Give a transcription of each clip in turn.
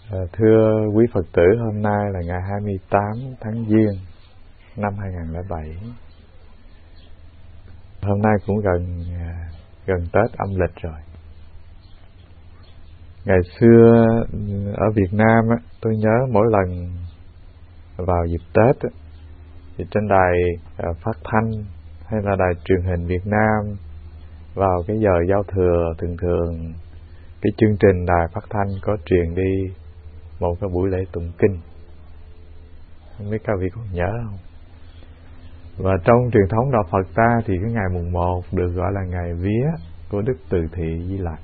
Thưa quý Phật tử, hôm nay là ngày 28 tháng Giêng năm 2007. Hôm nay cũng gần Tết âm lịch rồi. Ngày xưa ở Việt Nam tôi nhớ mỗi lần vào dịp Tết thì trên đài phát thanh hay là đài truyền hình Việt Nam vào cái giờ giao thừa thường cái chương trình đài phát thanh có truyền đi một cái buổi lễ tụng kinh. Không biết các vị còn nhớ không? Và trong truyền thống đạo Phật ta thì cái ngày mùng 1 được gọi là ngày vía của Đức Từ Thị Di Lặc.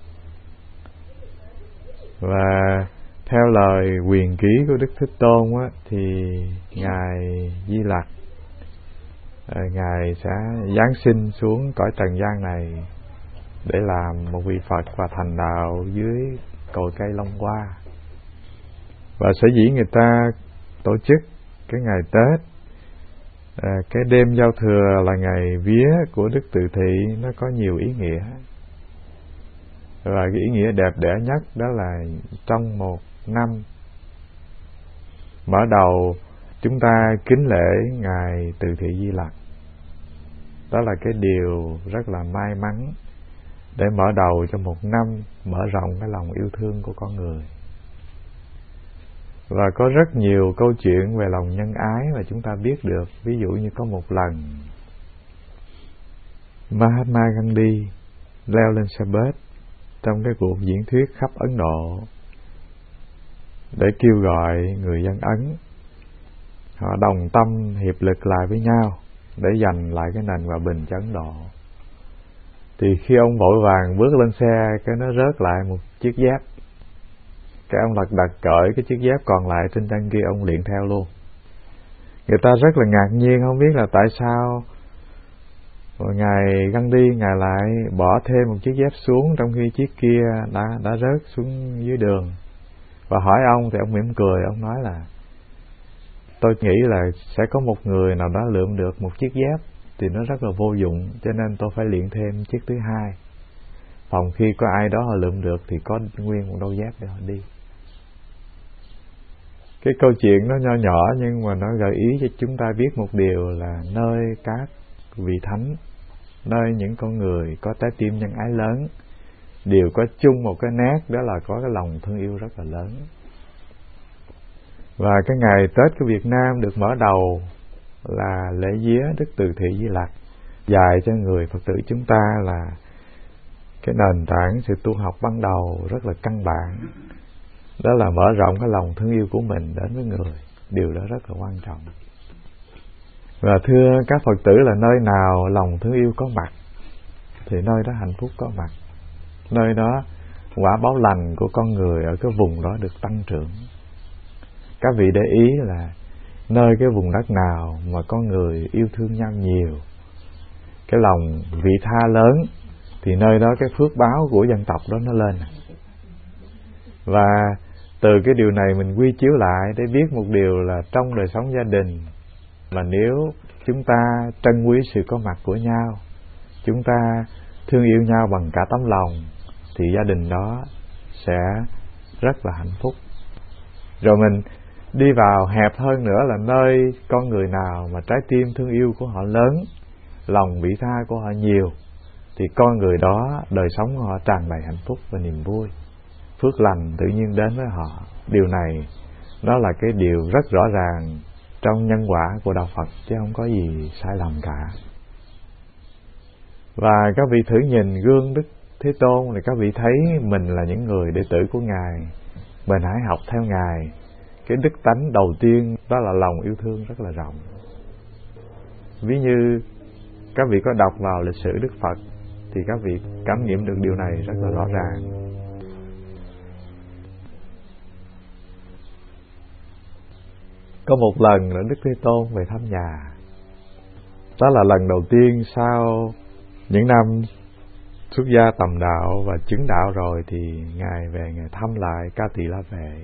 Và theo lời quyền ký của Đức Thích Tôn thì ngài Di Lặc, ngài sẽ giáng sinh xuống cõi trần gian này để làm một vị Phật và thành đạo dưới cội cây Long Hoa. Và sở dĩ người ta tổ chức cái ngày Tết, cái đêm giao thừa là ngày vía của Đức Từ Thị, nó có nhiều ý nghĩa. Và cái ý nghĩa đẹp đẽ nhất đó là trong một năm mở đầu chúng ta kính lễ ngài Từ Thị Di Lặc. Đó là cái điều rất là may mắn để mở đầu cho một năm mở rộng cái lòng yêu thương của con người. Và có rất nhiều câu chuyện về lòng nhân ái mà chúng ta biết được. Ví dụ như có một lần Mahatma Gandhi leo lên xe bus trong cái cuộc diễn thuyết khắp Ấn Độ để kêu gọi người dân Ấn họ đồng tâm hiệp lực lại với nhau để giành lại cái nền hòa bình cho Ấn Độ. Thì khi ông vội vàng bước lên xe, cái nó rớt lại một chiếc dép. Cái ông lật đật cởi cái chiếc dép còn lại trên chân kia, ông liền theo luôn. Người ta rất là ngạc nhiên, không biết là tại sao ngài Gandhi ngài lại bỏ thêm một chiếc dép xuống trong khi chiếc kia đã rớt xuống dưới đường. Và hỏi ông thì ông mỉm cười, ông nói là tôi nghĩ là sẽ có một người nào đó lượm được một chiếc dép thì nó rất là vô dụng, cho nên tôi phải luyện thêm chiếc thứ hai. Phòng khi có ai đó họ lượm được thì có nguyên một đôi dép để họ đi. Cái câu chuyện nó nho nhỏ nhưng mà nó gợi ý cho chúng ta biết một điều là nơi các vị thánh, nơi những con người có trái tim nhân ái lớn đều có chung một cái nét, đó là có cái lòng thương yêu rất là lớn. Và cái ngày Tết của Việt Nam được mở đầu là lễ vía Đức Từ Thị Di Lặc, dạy cho người Phật tử chúng ta là cái nền tảng sự tu học ban đầu rất là căn bản, đó là mở rộng cái lòng thương yêu của mình đến với người. Điều đó rất là quan trọng. Và thưa các Phật tử, là nơi nào lòng thương yêu có mặt thì nơi đó hạnh phúc có mặt. Nơi đó quả báo lành của con người ở cái vùng đó được tăng trưởng. Các vị để ý là nơi cái vùng đất nào mà con người yêu thương nhau nhiều, cái lòng vị tha lớn, thì nơi đó cái phước báo của dân tộc đó nó lên. Và từ cái điều này mình quy chiếu lại để biết một điều là trong đời sống gia đình mà nếu chúng ta trân quý sự có mặt của nhau, chúng ta thương yêu nhau bằng cả tấm lòng, thì gia đình đó sẽ rất là hạnh phúc. Rồi mình đi vào hẹp hơn nữa là nơi con người nào mà trái tim thương yêu của họ lớn, lòng vị tha của họ nhiều, thì con người đó đời sống của họ tràn đầy hạnh phúc và niềm vui. Phước lành tự nhiên đến với họ. Điều này nó là cái điều rất rõ ràng trong nhân quả của đạo Phật, chứ không có gì sai lầm cả. Và các vị thử nhìn gương Đức Thế Tôn thì các vị thấy mình là những người đệ tử của Ngài, mình hãy học theo Ngài. Cái đức tánh đầu tiên đó là lòng yêu thương rất là rộng. Ví như các vị có đọc vào lịch sử Đức Phật thì các vị cảm nghiệm được điều này rất là rõ ràng. Có một lần là Đức Thế Tôn về thăm nhà. Đó là lần đầu tiên sau những năm xuất gia tầm đạo và chứng đạo rồi thì Ngài về Ngài thăm lại Ca Tỳ La Vệ.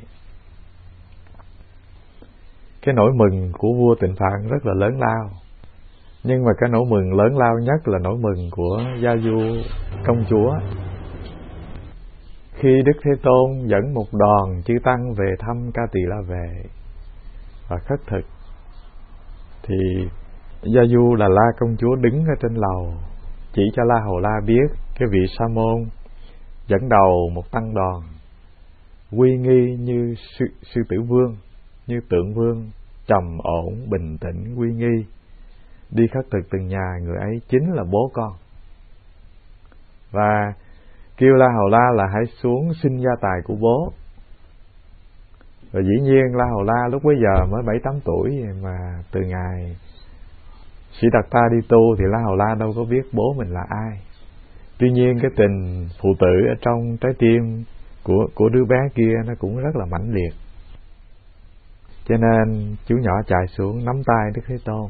Cái nỗi mừng của vua Tịnh Phạn rất là lớn lao. Nhưng mà cái nỗi mừng lớn lao nhất là nỗi mừng của Gia Du công chúa. khi Đức Thế Tôn dẫn một đoàn chư tăng về thăm Ca Tỳ La Vệ và khất thực, thì Gia Du Đà La công chúa đứng ở trên lầu chỉ cho La Hầu La biết cái vị sa môn dẫn đầu một tăng đoàn uy nghi như sư tử vương, như tượng vương, trầm ổn bình tĩnh uy nghi, đi khất thực từng nhà. Người ấy chính là bố con, và kêu La Hầu La là hãy xuống xin gia tài của bố. Và dĩ nhiên La Hầu La lúc bấy giờ mới 7-8 tuổi, mà từ ngày Sĩ Đạt Ta đi tu thì La Hầu La đâu có biết bố mình là ai. Tuy nhiên cái tình phụ tử ở trong trái tim của đứa bé kia nó cũng rất là mãnh liệt, cho nên chú nhỏ chạy xuống nắm tay Đức Thế Tôn,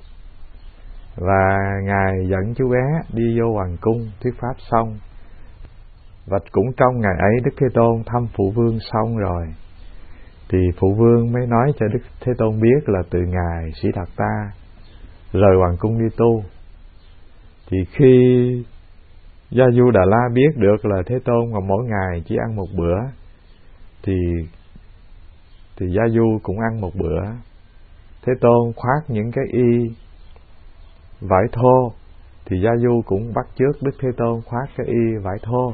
và Ngài dẫn chú bé đi vô hoàng cung thuyết pháp xong. Và cũng trong ngày ấy Đức Thế Tôn thăm Phụ Vương xong rồi, thì Phụ Vương mới nói cho Đức Thế Tôn biết là từ ngày Sĩ Đạt Ta rời hoàng cung đi tu, thì khi Gia Du Đà La biết được là Thế Tôn mà mỗi ngày chỉ ăn một bữa, thì Gia Du cũng ăn một bữa. Thế Tôn khoác những cái y vải thô, thì Gia Du cũng bắt chước Đức Thế Tôn khoác cái y vải thô.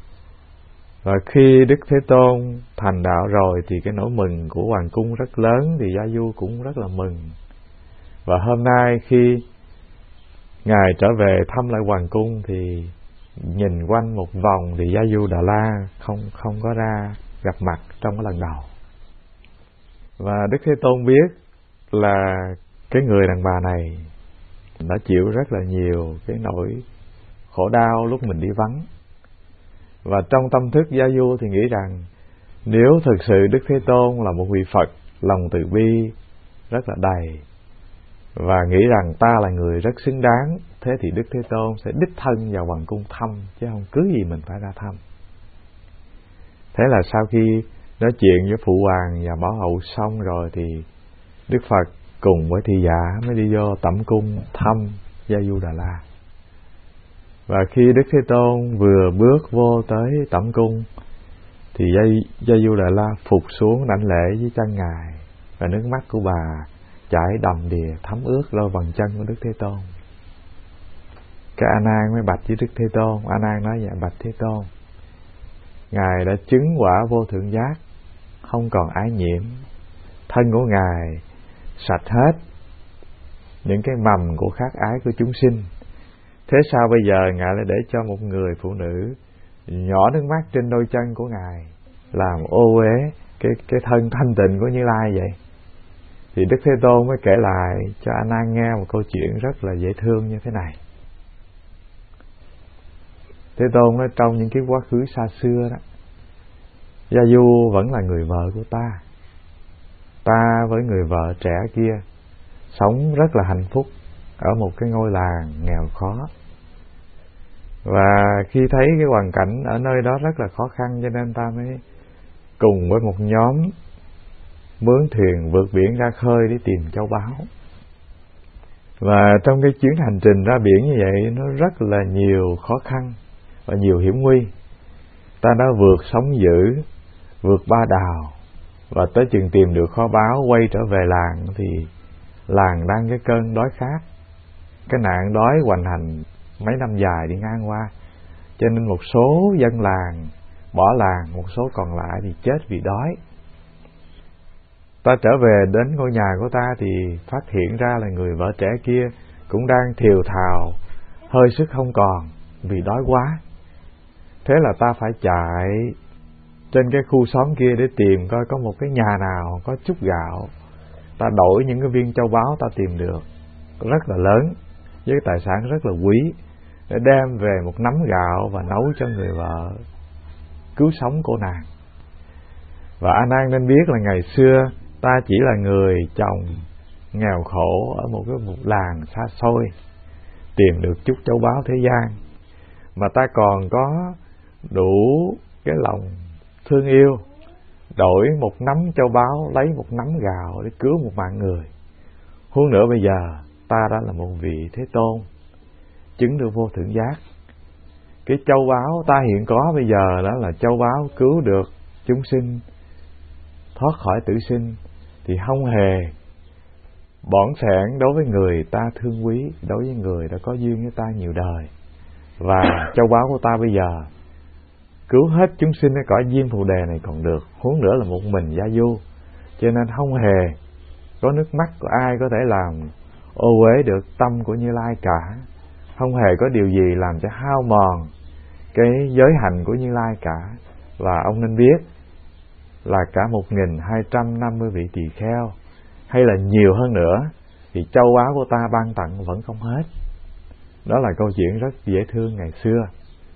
Và khi Đức Thế Tôn thành đạo rồi thì cái nỗi mừng của hoàng cung rất lớn, thì Gia Du cũng rất là mừng. Và hôm nay khi Ngài trở về thăm lại hoàng cung thì nhìn quanh một vòng thì Gia Du Đà La không có ra gặp mặt trong cái lần đầu. Và Đức Thế Tôn biết là cái người đàn bà này đã chịu rất là nhiều cái nỗi khổ đau lúc mình đi vắng. Và trong tâm thức Gia Du thì nghĩ rằng nếu thực sự Đức Thế Tôn là một vị Phật lòng từ bi rất là đầy, và nghĩ rằng ta là người rất xứng đáng, thế thì Đức Thế Tôn sẽ đích thân vào hoàng cung thăm, chứ không cứ gì mình phải ra thăm. Thế là sau khi nói chuyện với Phụ Hoàng và Bảo Hậu xong rồi, thì Đức Phật cùng với thị giả mới đi vô tẩm cung thăm Gia Du Đà La. Và khi Đức Thế Tôn vừa bước vô tới tẩm cung thì Gia Du Đà La phục xuống đảnh lễ với chân Ngài, và nước mắt của bà chảy đầm đìa thấm ướt đôi bàn chân của Đức Thế Tôn. Cái A Nan mới bạch với Đức Thế Tôn. A Nan nói vậy: bạch Thế Tôn, Ngài đã chứng quả vô thượng giác, không còn ái nhiễm, thân của Ngài sạch hết những cái mầm của khát ái của chúng sinh. Thế sao bây giờ Ngài lại để cho một người phụ nữ nhỏ nước mắt trên đôi chân của Ngài làm ô uế cái thân thanh tịnh của Như Lai vậy? Thì Đức Thế Tôn mới kể lại cho A Nan nghe một câu chuyện rất là dễ thương như thế này. Thế Tôn nói trong những cái quá khứ xa xưa đó, Gia Du vẫn là người vợ của ta. Ta với người vợ trẻ kia sống rất là hạnh phúc ở một cái ngôi làng nghèo khó. Và khi thấy cái hoàn cảnh ở nơi đó rất là khó khăn, cho nên ta mới cùng với một nhóm mướn thuyền vượt biển ra khơi để tìm châu báu. Và trong cái chuyến hành trình ra biển như vậy, nó rất là nhiều khó khăn và nhiều hiểm nguy. Ta đã vượt sóng dữ, vượt ba đào, và tới chừng tìm được kho báu quay trở về làng thì làng đang cái cơn đói khát. Cái nạn đói hoành hành mấy năm dài đi ngang qua, cho nên một số dân làng bỏ làng, một số còn lại thì chết vì đói. Ta trở về đến ngôi nhà của ta thì phát hiện ra là người vợ trẻ kia cũng đang thều thào, hơi sức không còn vì đói quá. Thế là ta phải chạy trên cái khu xóm kia để tìm coi có một cái nhà nào có chút gạo. Ta đổi những cái viên châu báu ta tìm được rất là lớn với tài sản rất là quý, để đem về một nắm gạo và nấu cho người vợ, cứu sống cô nàng. Và A Nan nên biết là ngày xưa ta chỉ là người chồng nghèo khổ ở một làng xa xôi, tìm được chút châu báu thế gian, mà ta còn có đủ cái lòng thương yêu, đổi một nắm châu báu lấy một nắm gạo để cứu một mạng người. Huống nữa bây giờ ta đã là một vị Thế Tôn, chứng được vô thượng giác, Cái châu báu ta hiện có bây giờ đó là châu báu cứu được chúng sinh thoát khỏi tử sinh, thì không hề bỏn sẻn đối với người ta thương quý, đối với người đã có duyên với ta nhiều đời. Và châu báu của ta bây giờ cứu hết chúng sinh ở cõi diêm phù đề này còn được, huống nữa là một mình gia du. Cho nên không hề có nước mắt của ai có thể làm ô uế được tâm của Như Lai cả. Không hề có điều gì làm cho hao mòn cái giới hạnh của Như Lai cả. Và ông nên biết là cả 1250 vị tỳ kheo hay là nhiều hơn nữa thì châu báu của ta ban tặng vẫn không hết. Đó là câu chuyện rất dễ thương ngày xưa.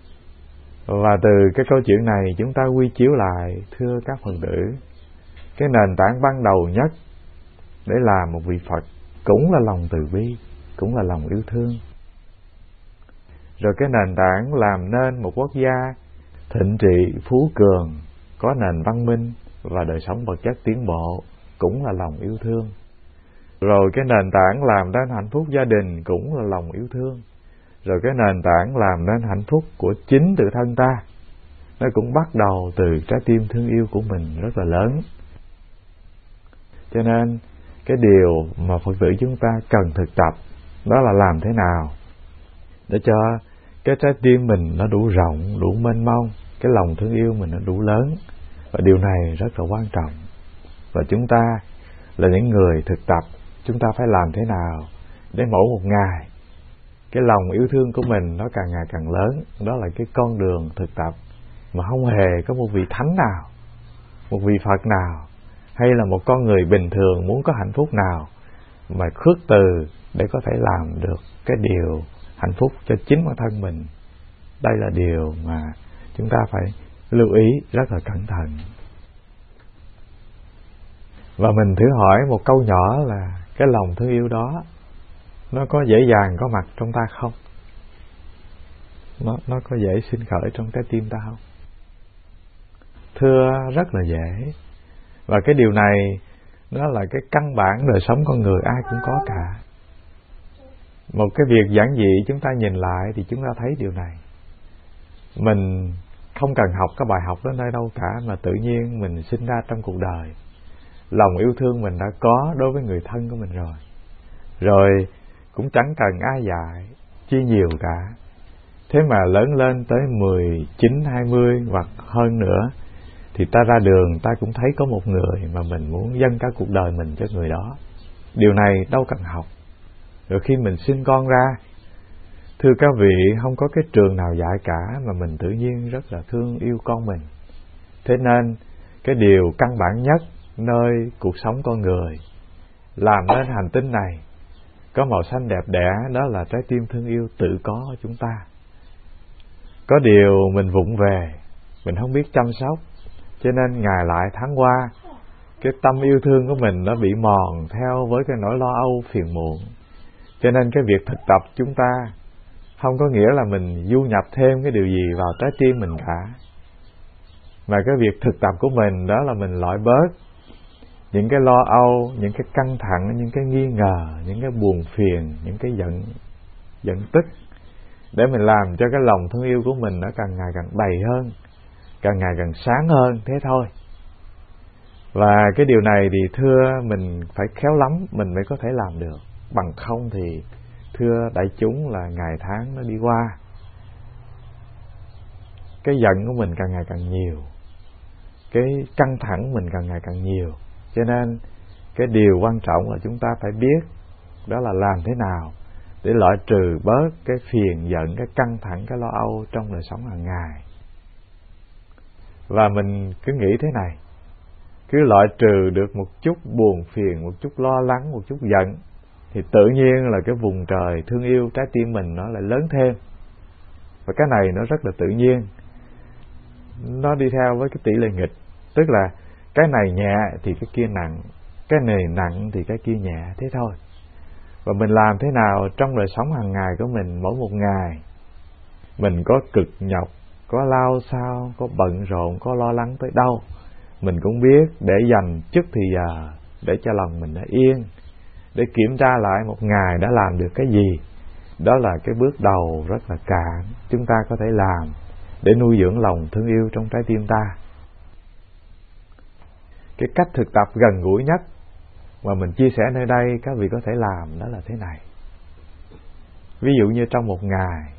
Và từ cái câu chuyện này chúng ta quy chiếu lại, thưa các Phật tử, cái nền tảng ban đầu nhất để làm một vị Phật cũng là lòng từ bi, cũng là lòng yêu thương. Rồi cái nền tảng làm nên một quốc gia thịnh trị, phú cường, có nền văn minh và đời sống vật chất tiến bộ cũng là lòng yêu thương. Rồi cái nền tảng làm nên hạnh phúc gia đình cũng là lòng yêu thương. Rồi cái nền tảng làm nên hạnh phúc của chính tự thân ta, nó cũng bắt đầu từ trái tim thương yêu của mình rất là lớn. Cho nên cái điều mà Phật tử chúng ta cần thực tập đó là làm thế nào để cho cái trái tim mình nó đủ rộng, đủ mênh mông, cái lòng thương yêu mình nó đủ lớn. Và điều này rất là quan trọng. Và chúng ta là những người thực tập, chúng ta phải làm thế nào để mỗi một ngày cái lòng yêu thương của mình nó càng ngày càng lớn. Đó là cái con đường thực tập mà không hề có một vị thánh nào, một vị Phật nào, hay là một con người bình thường muốn có hạnh phúc nào mà khước từ để có thể làm được cái điều hạnh phúc cho chính bản thân mình. Đây là điều mà chúng ta phải lưu ý rất là cẩn thận. Và mình thử hỏi một câu nhỏ là cái lòng thương yêu đó nó có dễ dàng có mặt trong ta không? Nó có dễ sinh khởi trong trái tim ta không? Thưa, rất là dễ. Và cái điều này nó là cái căn bản đời sống con người ai cũng có cả. Một cái việc giản dị chúng ta nhìn lại thì chúng ta thấy điều này. Mình không cần học cái bài học đến đây đâu cả, mà tự nhiên mình sinh ra trong cuộc đời, lòng yêu thương mình đã có đối với người thân của mình rồi. Rồi cũng chẳng cần ai dạy chi nhiều cả. Thế mà lớn lên tới 19, 20 hoặc hơn nữa thì ta ra đường ta cũng thấy có một người mà mình muốn dâng cả cuộc đời mình cho người đó. Điều này đâu cần học. Rồi khi mình sinh con ra, thưa các vị, không có cái trường nào dạy cả mà mình tự nhiên rất là thương yêu con mình. Thế nên cái điều căn bản nhất nơi cuộc sống con người làm nên hành tinh này có màu xanh đẹp đẽ, đó là trái tim thương yêu tự có của chúng ta. Có điều mình vụng về, mình không biết chăm sóc, cho nên ngày lại tháng qua cái tâm yêu thương của mình nó bị mòn theo với cái nỗi lo âu phiền muộn. Cho nên cái việc thực tập chúng ta không có nghĩa là mình du nhập thêm cái điều gì vào trái tim mình cả, mà cái việc thực tập của mình đó là mình loại bớt những cái lo âu, những cái căng thẳng, những cái nghi ngờ, những cái buồn phiền, những cái giận tức, để mình làm cho cái lòng thương yêu của mình nó càng ngày càng đầy hơn, càng ngày càng sáng hơn, thế thôi. Và cái điều này thì thưa mình phải khéo lắm mình mới có thể làm được. Bằng không thì thưa đại chúng là ngày tháng nó đi qua, cái giận của mình càng ngày càng nhiều, cái căng thẳng mình càng ngày càng nhiều. Cho nên cái điều quan trọng là chúng ta phải biết đó là làm thế nào để loại trừ bớt cái phiền giận, cái căng thẳng, cái lo âu trong đời sống hàng ngày. Và mình cứ nghĩ thế này, cứ loại trừ được một chút buồn phiền, một chút lo lắng, một chút giận, thì tự nhiên là cái vùng trời thương yêu trái tim mình nó lại lớn thêm. Và cái này nó rất là tự nhiên, nó đi theo với cái tỷ lệ nghịch, tức là cái này nhẹ thì cái kia nặng, cái này nặng thì cái kia nhẹ, thế thôi. Và mình làm thế nào trong đời sống hàng ngày của mình, mỗi một ngày mình có cực nhọc, có lao sao, có bận rộn, có lo lắng tới đâu, mình cũng biết để dành chút thì giờ để cho lòng mình nó yên, để kiểm tra lại một ngày đã làm được cái gì, Đó là cái bước đầu rất là cạn chúng ta có thể làm để nuôi dưỡng lòng thương yêu trong trái tim ta. Cái cách thực tập gần gũi nhất mà mình chia sẻ nơi đây các vị có thể làm đó là thế này. Ví dụ như trong một ngày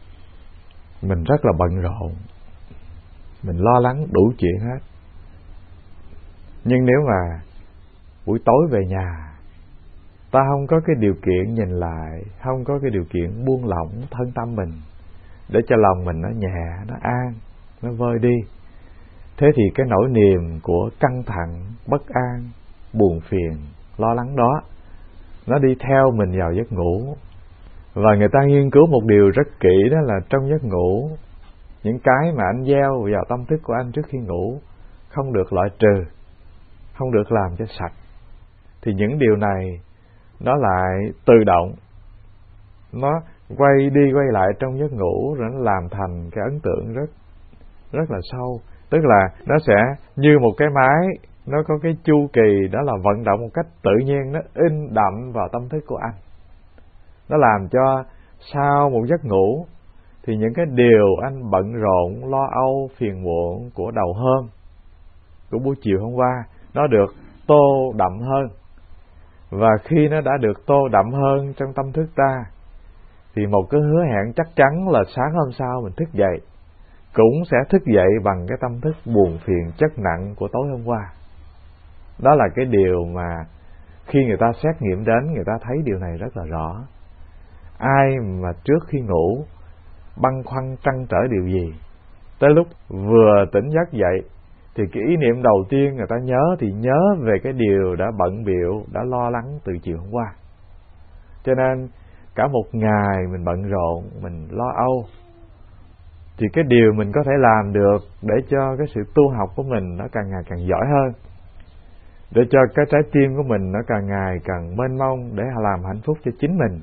mình rất là bận rộn, mình lo lắng đủ chuyện hết, nhưng nếu mà buổi tối về nhà ta không có cái điều kiện nhìn lại, không có cái điều kiện buông lỏng thân tâm mình để cho lòng mình nó nhẹ, nó an, nó vơi đi, thế thì cái nỗi niềm của căng thẳng, bất an, buồn phiền, lo lắng đó nó đi theo mình vào giấc ngủ. Và người ta nghiên cứu một điều rất kỹ, đó là trong giấc ngủ, những cái mà anh gieo vào tâm thức của anh trước khi ngủ không được loại trừ, không được làm cho sạch, thì những điều này nó lại tự động, nó quay đi quay lại trong giấc ngủ, rồi nó làm thành cái ấn tượng rất là sâu. Tức là nó sẽ như một cái máy, nó có cái chu kỳ, đó là vận động một cách tự nhiên, nó in đậm vào tâm thức của anh. Nó làm cho sau một giấc ngủ thì những cái điều anh bận rộn, lo âu, phiền muộn của đầu hôm, của buổi chiều hôm qua, nó được tô đậm hơn. Và khi nó đã được tô đậm hơn trong tâm thức ta thì một cái hứa hẹn chắc chắn là sáng hôm sau mình thức dậy cũng sẽ thức dậy bằng cái tâm thức buồn phiền chất nặng của tối hôm qua. Đó là cái điều mà khi người ta xét nghiệm đến, người ta thấy điều này rất là rõ. Ai mà trước khi ngủ băn khoăn trăn trở điều gì, tới lúc vừa tỉnh giấc dậy thì cái ý niệm đầu tiên người ta nhớ thì nhớ về cái điều đã bận bịu, đã lo lắng từ chiều hôm qua. Cho nên cả một ngày mình bận rộn, mình lo âu, thì cái điều mình có thể làm được để cho cái sự tu học của mình nó càng ngày càng giỏi hơn, để cho cái trái tim của mình nó càng ngày càng mênh mông để làm hạnh phúc cho chính mình,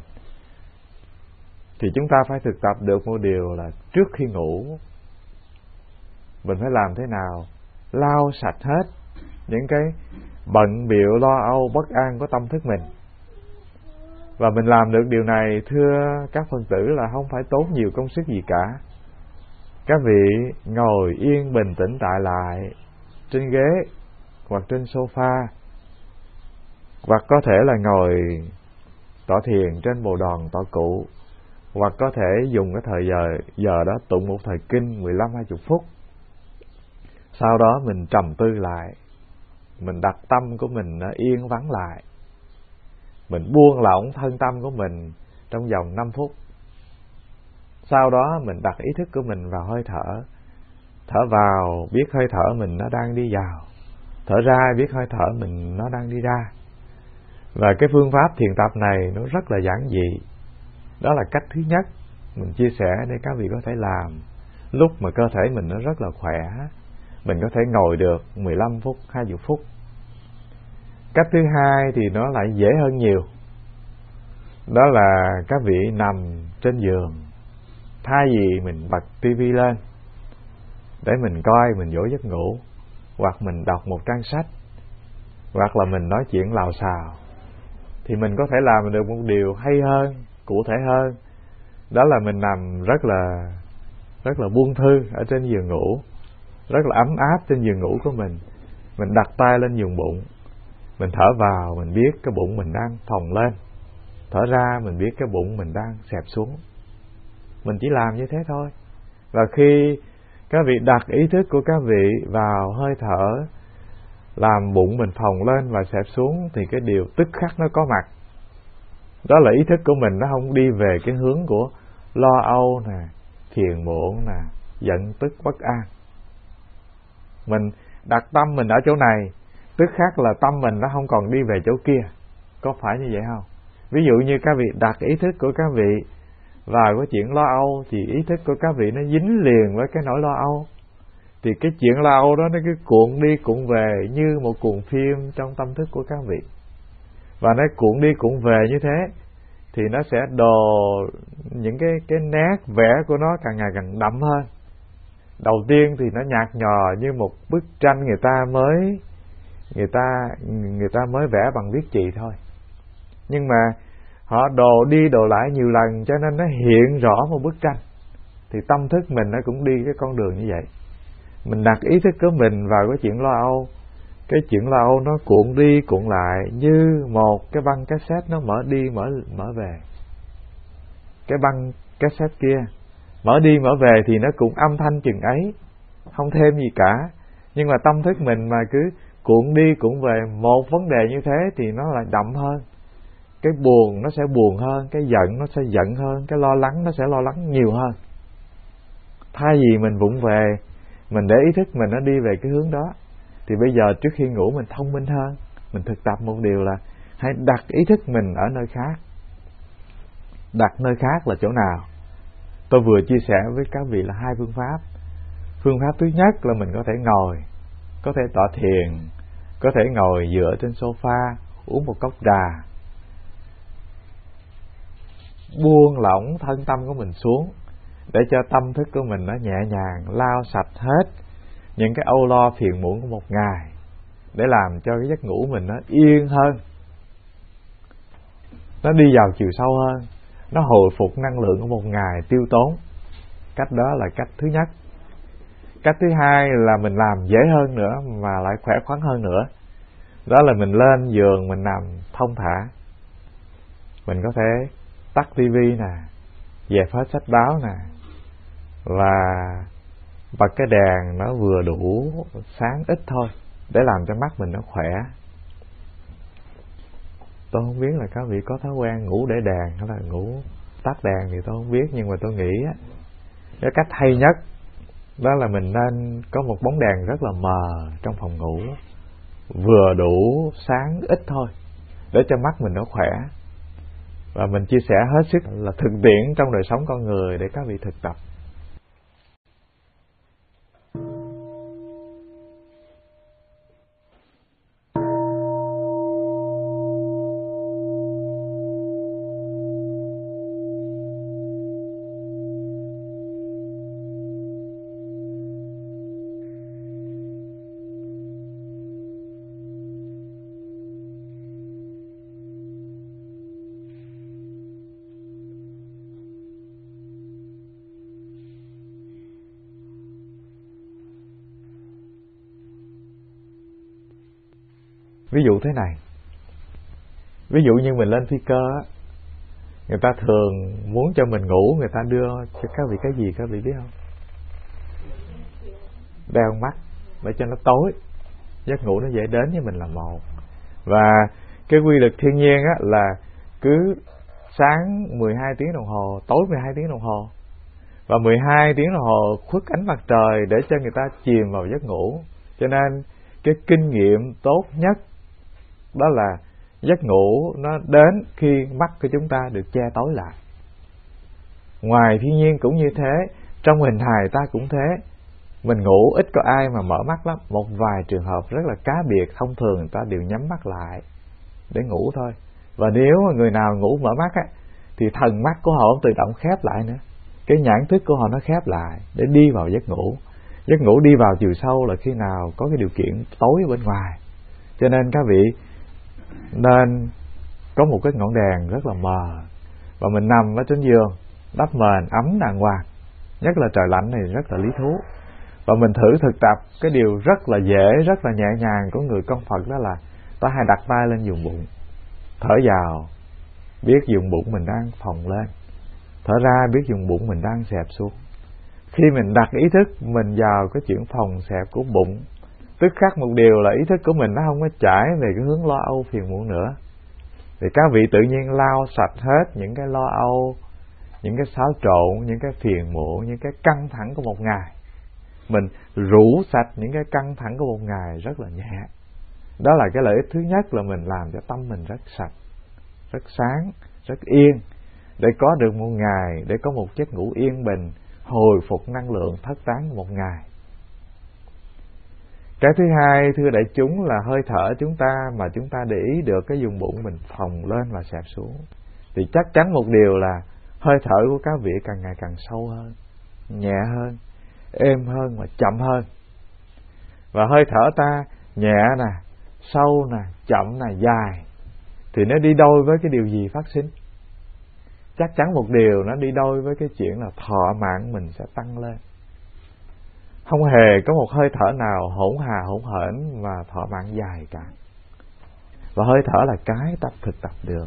thì chúng ta phải thực tập được một điều là trước khi ngủ mình phải làm thế nào lau sạch hết những cái bận bịu, lo âu, bất an của tâm thức mình. Và mình làm được điều này, thưa các Phật tử, là không phải tốn nhiều công sức gì cả. Các vị ngồi yên bình tĩnh tại lại trên ghế hoặc trên sofa, hoặc có thể là ngồi tọa thiền trên bồ đoàn tọa cụ, hoặc có thể dùng cái thời giờ đó tụng một thời kinh 15-20 phút. Sau đó mình trầm tư lại, mình đặt tâm của mình nó yên vắng lại, mình buông lỏng thân tâm của mình trong vòng 5 phút. Sau đó mình đặt ý thức của mình vào hơi thở. Thở vào biết hơi thở mình nó đang đi vào, thở ra biết hơi thở mình nó đang đi ra. Và cái phương pháp thiền tập này nó rất là giản dị. Đó là cách thứ nhất mình chia sẻ để các vị có thể làm lúc mà cơ thể mình nó rất là khỏe. Mình có thể ngồi được 15 phút, 20 phút. Cách thứ hai thì nó lại dễ hơn nhiều. Đó là các vị nằm trên giường, thay vì mình bật tivi lên để mình coi, mình dỗ giấc ngủ, hoặc mình đọc một trang sách, hoặc là mình nói chuyện lào xào, thì mình có thể làm được một điều hay hơn, cụ thể hơn. Đó là mình nằm rất là buông thư ở trên giường ngủ, rất là ấm áp trên giường ngủ của mình. Mình đặt tay lên vùng bụng, mình thở vào mình biết cái bụng mình đang phồng lên, thở ra mình biết cái bụng mình đang xẹp xuống. Mình chỉ làm như thế thôi. Và khi các vị đặt ý thức của các vị vào hơi thở, làm bụng mình phồng lên và xẹp xuống, thì cái điều tức khắc nó có mặt. Đó là ý thức của mình nó không đi về cái hướng của lo âu nè, phiền muộn nè, giận tức, bất an. Mình đặt tâm mình ở chỗ này, tức khắc là tâm mình nó không còn đi về chỗ kia. Có phải như vậy không? Ví dụ như các vị đặt ý thức của các vị vào cái chuyện lo âu, thì ý thức của các vị nó dính liền với cái nỗi lo âu, thì cái chuyện lo âu đó nó cứ cuộn đi cuộn về như một cuộn phim trong tâm thức của các vị. Và nó cuộn đi cuộn về như thế thì nó sẽ những cái nét vẽ của nó càng ngày càng đậm hơn. Đầu tiên thì nó nhạt nhòa như một bức tranh người ta mới vẽ bằng viết chì thôi. Nhưng mà họ đồ đi đồ lại nhiều lần, cho nên nó hiện rõ một bức tranh. Thì tâm thức mình nó cũng đi cái con đường như vậy. Mình đặt ý thức của mình vào cái chuyện lo âu, cái chuyện lo âu nó cuộn đi cuộn lại như một cái băng cassette, nó mở đi mở về. Cái băng cassette kia mở đi mở về thì nó cũng âm thanh chừng ấy, không thêm gì cả. Nhưng mà tâm thức mình mà cứ cuộn đi cuộn về một vấn đề như thế thì nó lại đậm hơn. Cái buồn nó sẽ buồn hơn, cái giận nó sẽ giận hơn, cái lo lắng nó sẽ lo lắng nhiều hơn. Thay vì mình vụng về, mình để ý thức mình nó đi về cái hướng đó, thì bây giờ trước khi ngủ mình thông minh hơn. Mình thực tập một điều là hãy đặt ý thức mình ở nơi khác. Đặt nơi khác là chỗ nào? Tôi vừa chia sẻ với các vị là 2 phương pháp. Phương pháp thứ nhất là mình có thể ngồi, có thể tọa thiền, có thể ngồi dựa trên sofa, uống một cốc trà, buông lỏng thân tâm của mình xuống, để cho tâm thức của mình nó nhẹ nhàng, lau sạch hết những cái âu lo phiền muộn của một ngày, để làm cho cái giấc ngủ mình nó yên hơn, nó đi vào chiều sâu hơn, nó hồi phục năng lượng của một ngày tiêu tốn. Cách đó là cách thứ nhất. Cách thứ hai là mình làm dễ hơn nữa mà lại khỏe khoắn hơn nữa. Đó là mình lên giường mình nằm thông thả. Mình có thể tắt tivi nè, dẹp hết sách báo nè, và bật cái đèn nó vừa đủ sáng ít thôi, để làm cho mắt mình nó khỏe. Tôi không biết là các vị có thói quen ngủ để đèn hay là ngủ tắt đèn thì tôi không biết, nhưng mà tôi nghĩ cái cách hay nhất đó là mình nên có một bóng đèn rất là mờ trong phòng ngủ, vừa đủ sáng ít thôi, để cho mắt mình nó khỏe. Và mình chia sẻ hết sức là thực tiễn trong đời sống con người để các vị thực tập. Ví dụ thế này, ví dụ như mình lên phi cơ á, người ta thường muốn cho mình ngủ, người ta đưa cho các vị cái gì các vị biết không? Đeo mắt để cho nó tối, giấc ngủ nó dễ đến với mình là một. Và cái quy luật thiên nhiên á là cứ sáng 12 tiếng đồng hồ, tối 12 tiếng đồng hồ, và 12 tiếng đồng hồ khuất ánh mặt trời để cho người ta chìm vào giấc ngủ. Cho nên cái kinh nghiệm tốt nhất đó là giấc ngủ nó đến khi mắt của chúng ta được che tối lại. Ngoài thiên nhiên cũng như thế, trong hình hài ta cũng thế. Mình ngủ ít có ai mà mở mắt lắm, một vài trường hợp rất là cá biệt, thông thường người ta đều nhắm mắt lại để ngủ thôi. Và nếu mà người nào ngủ mở mắt á, thì thần mắt của họ tự động khép lại nữa, cái nhãn thức của họ nó khép lại để đi vào giấc ngủ. Giấc ngủ đi vào chiều sâu là khi nào có cái điều kiện tối ở bên ngoài. Cho nên các vị nên có một cái ngọn đèn rất là mờ, và mình nằm ở trên giường đắp mền ấm đàng hoàng, nhất là trời lạnh này rất là lý thú. Và mình thử thực tập cái điều rất là dễ, rất là nhẹ nhàng của người con Phật, đó là ta hay đặt tay lên vùng bụng, thở vào biết vùng bụng mình đang phồng lên, thở ra biết vùng bụng mình đang xẹp xuống. Khi mình đặt ý thức mình vào cái chuyện phồng xẹp của bụng, tức khắc một điều là ý thức của mình nó không có chảy về cái hướng lo âu phiền muộn nữa, thì các vị tự nhiên lau sạch hết những cái lo âu, những cái xáo trộn, những cái phiền muộn, những cái căng thẳng của một ngày. Mình rũ sạch những cái căng thẳng của một ngày rất là nhẹ. Đó là cái lợi ích thứ nhất, là mình làm cho tâm mình rất sạch, rất sáng, rất yên, để có được một ngày, để có một giấc ngủ yên bình, hồi phục năng lượng thất tán một ngày. Cái thứ hai, thưa đại chúng, là hơi thở chúng ta, mà chúng ta để ý được cái vùng bụng mình phồng lên và xẹp xuống, thì chắc chắn một điều là hơi thở của các vị càng ngày càng sâu hơn, nhẹ hơn, êm hơn và chậm hơn. Và hơi thở ta nhẹ nè, sâu nè, chậm nè, dài, thì nó đi đôi với cái điều gì phát sinh? chắc chắn một điều nó đi đôi với cái chuyện là thọ mạng mình sẽ tăng lên. Không hề có một hơi thở nào hỗn hà hỗn hển mà thọ mạng dài cả. Và hơi thở là cái ta thực tập được.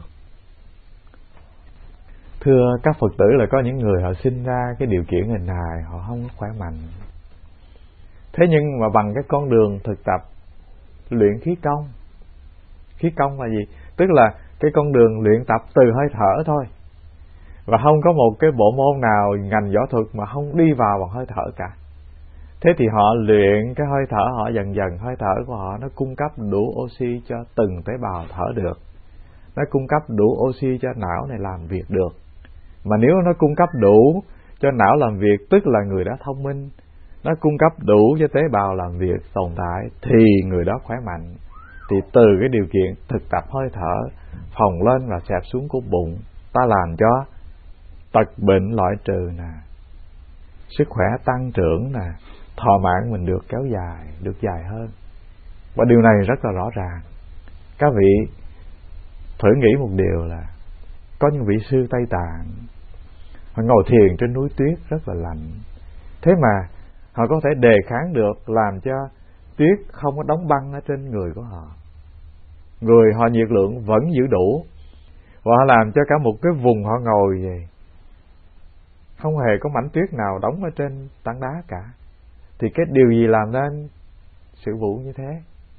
Thưa các Phật tử, là có những người họ sinh ra cái điều kiện hình hài, họ không khỏe mạnh. Thế nhưng mà bằng cái con đường thực tập luyện khí công. Khí công là gì? Tức là cái con đường luyện tập từ hơi thở thôi. Và không có một cái bộ môn nào ngành võ thuật mà không đi vào bằng hơi thở cả. Thế thì họ luyện cái hơi thở, họ dần dần hơi thở của họ nó cung cấp đủ oxy cho từng tế bào thở được. Nó cung cấp đủ oxy cho não này làm việc được. Mà nếu nó cung cấp đủ cho não làm việc, tức là người đó thông minh. Nó cung cấp đủ cho tế bào làm việc tồn tại thì người đó khỏe mạnh. Thì từ cái điều kiện thực tập hơi thở, phồng lên và xẹp xuống của bụng, ta làm cho tật bệnh loại trừ nè, sức khỏe tăng trưởng nè, thọ mạng mình được kéo dài, được dài hơn. Và điều này rất là rõ ràng. Các vị thử nghĩ một điều là có những vị sư Tây Tạng, họ ngồi thiền trên núi tuyết rất là lạnh. Thế mà họ có thể đề kháng được, làm cho tuyết không có đóng băng ở trên người của họ. Người họ nhiệt lượng vẫn giữ đủ. Và họ làm cho cả một cái vùng họ ngồi vậy, không hề có mảnh tuyết nào đóng ở trên tảng đá cả. Thì cái điều gì làm nên sự vụ như thế?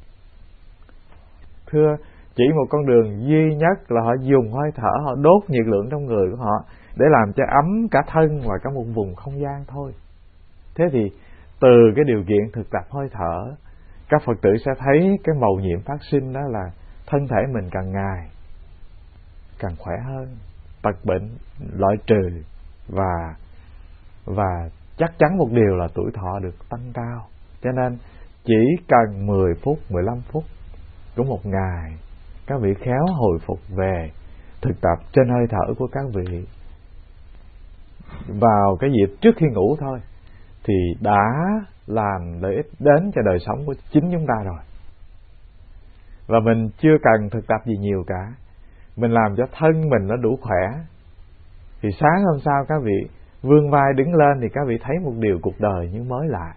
Thưa, chỉ một con đường duy nhất là họ dùng hơi thở, họ đốt nhiệt lượng trong người của họ để làm cho ấm cả thân và cả một vùng không gian thôi. Thế thì từ cái điều kiện thực tập hơi thở, các Phật tử sẽ thấy cái mầu nhiệm phát sinh, đó là thân thể mình càng ngày càng khỏe hơn, tật bệnh loại trừ, và chắc chắn một điều là tuổi thọ được tăng cao. Cho nên chỉ cần 10 phút, 15 phút của một ngày, các vị khéo hồi phục về thực tập trên hơi thở của các vị vào cái dịp trước khi ngủ thôi, thì đã làm lợi ích đến cho đời sống của chính chúng ta rồi. Và mình chưa cần thực tập gì nhiều cả. Mình làm cho thân mình nó đủ khỏe, thì sáng hôm sau các vị vươn vai đứng lên thì các vị thấy một điều cuộc đời như mới lại.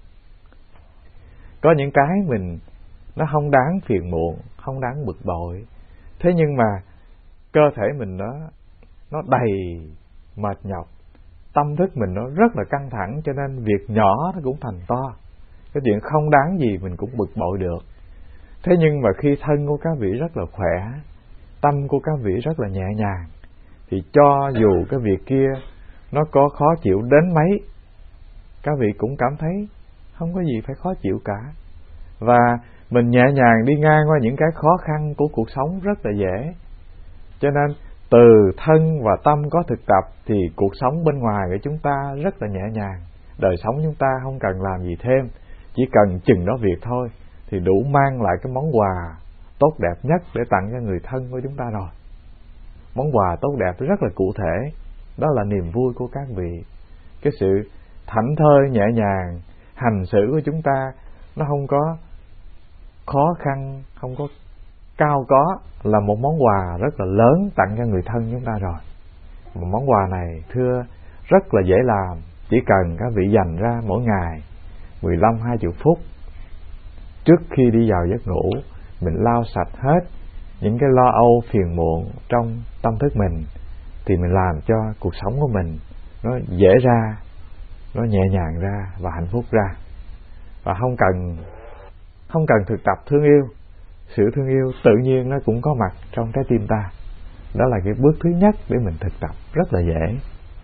Có những cái mình nó không đáng phiền muộn, không đáng bực bội. Thế nhưng mà cơ thể mình nó đầy mệt nhọc, tâm thức mình nó rất là căng thẳng, cho nên việc nhỏ nó cũng thành to. Cái chuyện không đáng gì mình cũng bực bội được. Thế nhưng mà khi thân của các vị rất là khỏe, tâm của các vị rất là nhẹ nhàng, thì cho dù cái việc kia nó có khó chịu đến mấy, các vị cũng cảm thấy không có gì phải khó chịu cả. Và mình nhẹ nhàng đi ngang qua những cái khó khăn của cuộc sống rất là dễ. Cho nên từ thân và tâm có thực tập thì cuộc sống bên ngoài của chúng ta rất là nhẹ nhàng. Đời sống chúng ta không cần làm gì thêm, chỉ cần chừng đó việc thôi thì đủ mang lại cái món quà tốt đẹp nhất để tặng cho người thân của chúng ta rồi. Món quà tốt đẹp rất là cụ thể, đó là niềm vui của các vị. Cái sự thảnh thơi nhẹ nhàng hành xử của chúng ta, nó không có khó khăn, không có cao có, là một món quà rất là lớn tặng cho người thân chúng ta rồi. Một món quà này thưa rất là dễ làm, chỉ cần các vị dành ra mỗi ngày 15-20 phút trước khi đi vào giấc ngủ, mình lau sạch hết những cái lo âu phiền muộn trong tâm thức mình, thì mình làm cho cuộc sống của mình nó dễ ra, nó nhẹ nhàng ra và hạnh phúc ra. Và không cần thực tập thương yêu. Sự thương yêu tự nhiên nó cũng có mặt trong trái tim ta. Đó là cái bước thứ nhất để mình thực tập rất là dễ.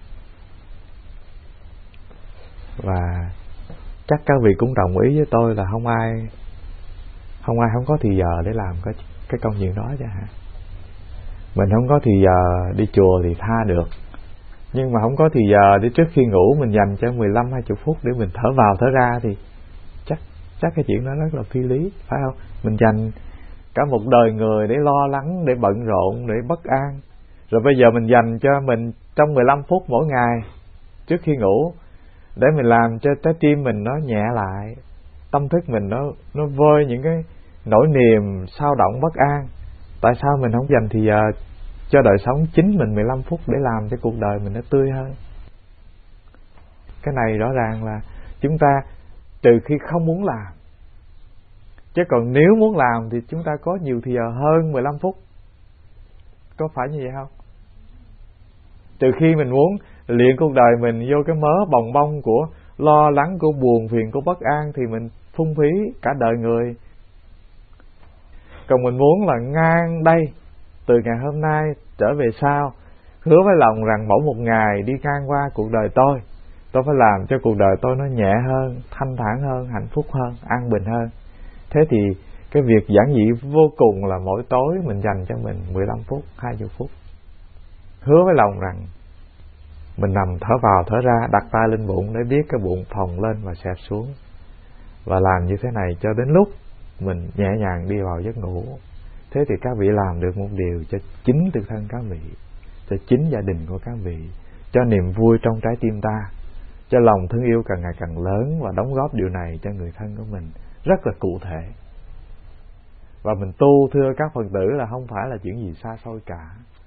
Và chắc các vị cũng đồng ý với tôi là không ai không có thì giờ để làm cái công việc đó chứ hả. Mình không có thì giờ đi chùa thì tha được, nhưng mà không có thì giờ để trước khi ngủ mình dành cho 15-20 phút để mình thở vào thở ra thì chắc cái chuyện đó rất là phi lý, phải không? Mình dành cả một đời người để lo lắng, để bận rộn, để bất an, rồi bây giờ mình dành cho mình trong 15 phút mỗi ngày trước khi ngủ để mình làm cho trái tim mình nó nhẹ lại, tâm thức mình nó vơi những cái nỗi niềm sao động bất an. Tại sao mình không dành thì giờ cho đời sống chính mình 15 phút để làm cho cuộc đời mình nó tươi hơn. Cái này rõ ràng là chúng ta trừ khi không muốn làm, chứ còn nếu muốn làm thì chúng ta có nhiều thì giờ hơn 15 phút. Có phải như vậy không? Trừ khi mình muốn luyện cuộc đời mình vô cái mớ bòng bong của lo lắng, của buồn phiền, của bất an thì mình phung phí cả đời người. Còn mình muốn là ngang đây, từ ngày hôm nay trở về sau, hứa với lòng rằng mỗi một ngày đi ngang qua cuộc đời tôi phải làm cho cuộc đời tôi nó nhẹ hơn, thanh thản hơn, hạnh phúc hơn, an bình hơn. Thế thì cái việc giản dị vô cùng là mỗi tối mình dành cho mình 15 phút, 20 phút. Hứa với lòng rằng mình nằm thở vào thở ra, đặt tay lên bụng để biết cái bụng phồng lên và xẹp xuống. Và làm như thế này cho đến lúc mình nhẹ nhàng đi vào giấc ngủ. Thế thì các vị làm được một điều cho chính tự thân các vị, cho chính gia đình của các vị, cho niềm vui trong trái tim ta, cho lòng thương yêu càng ngày càng lớn, và đóng góp điều này cho người thân của mình rất là cụ thể. Và mình tu, thưa các Phật tử, là không phải là chuyện gì xa xôi cả.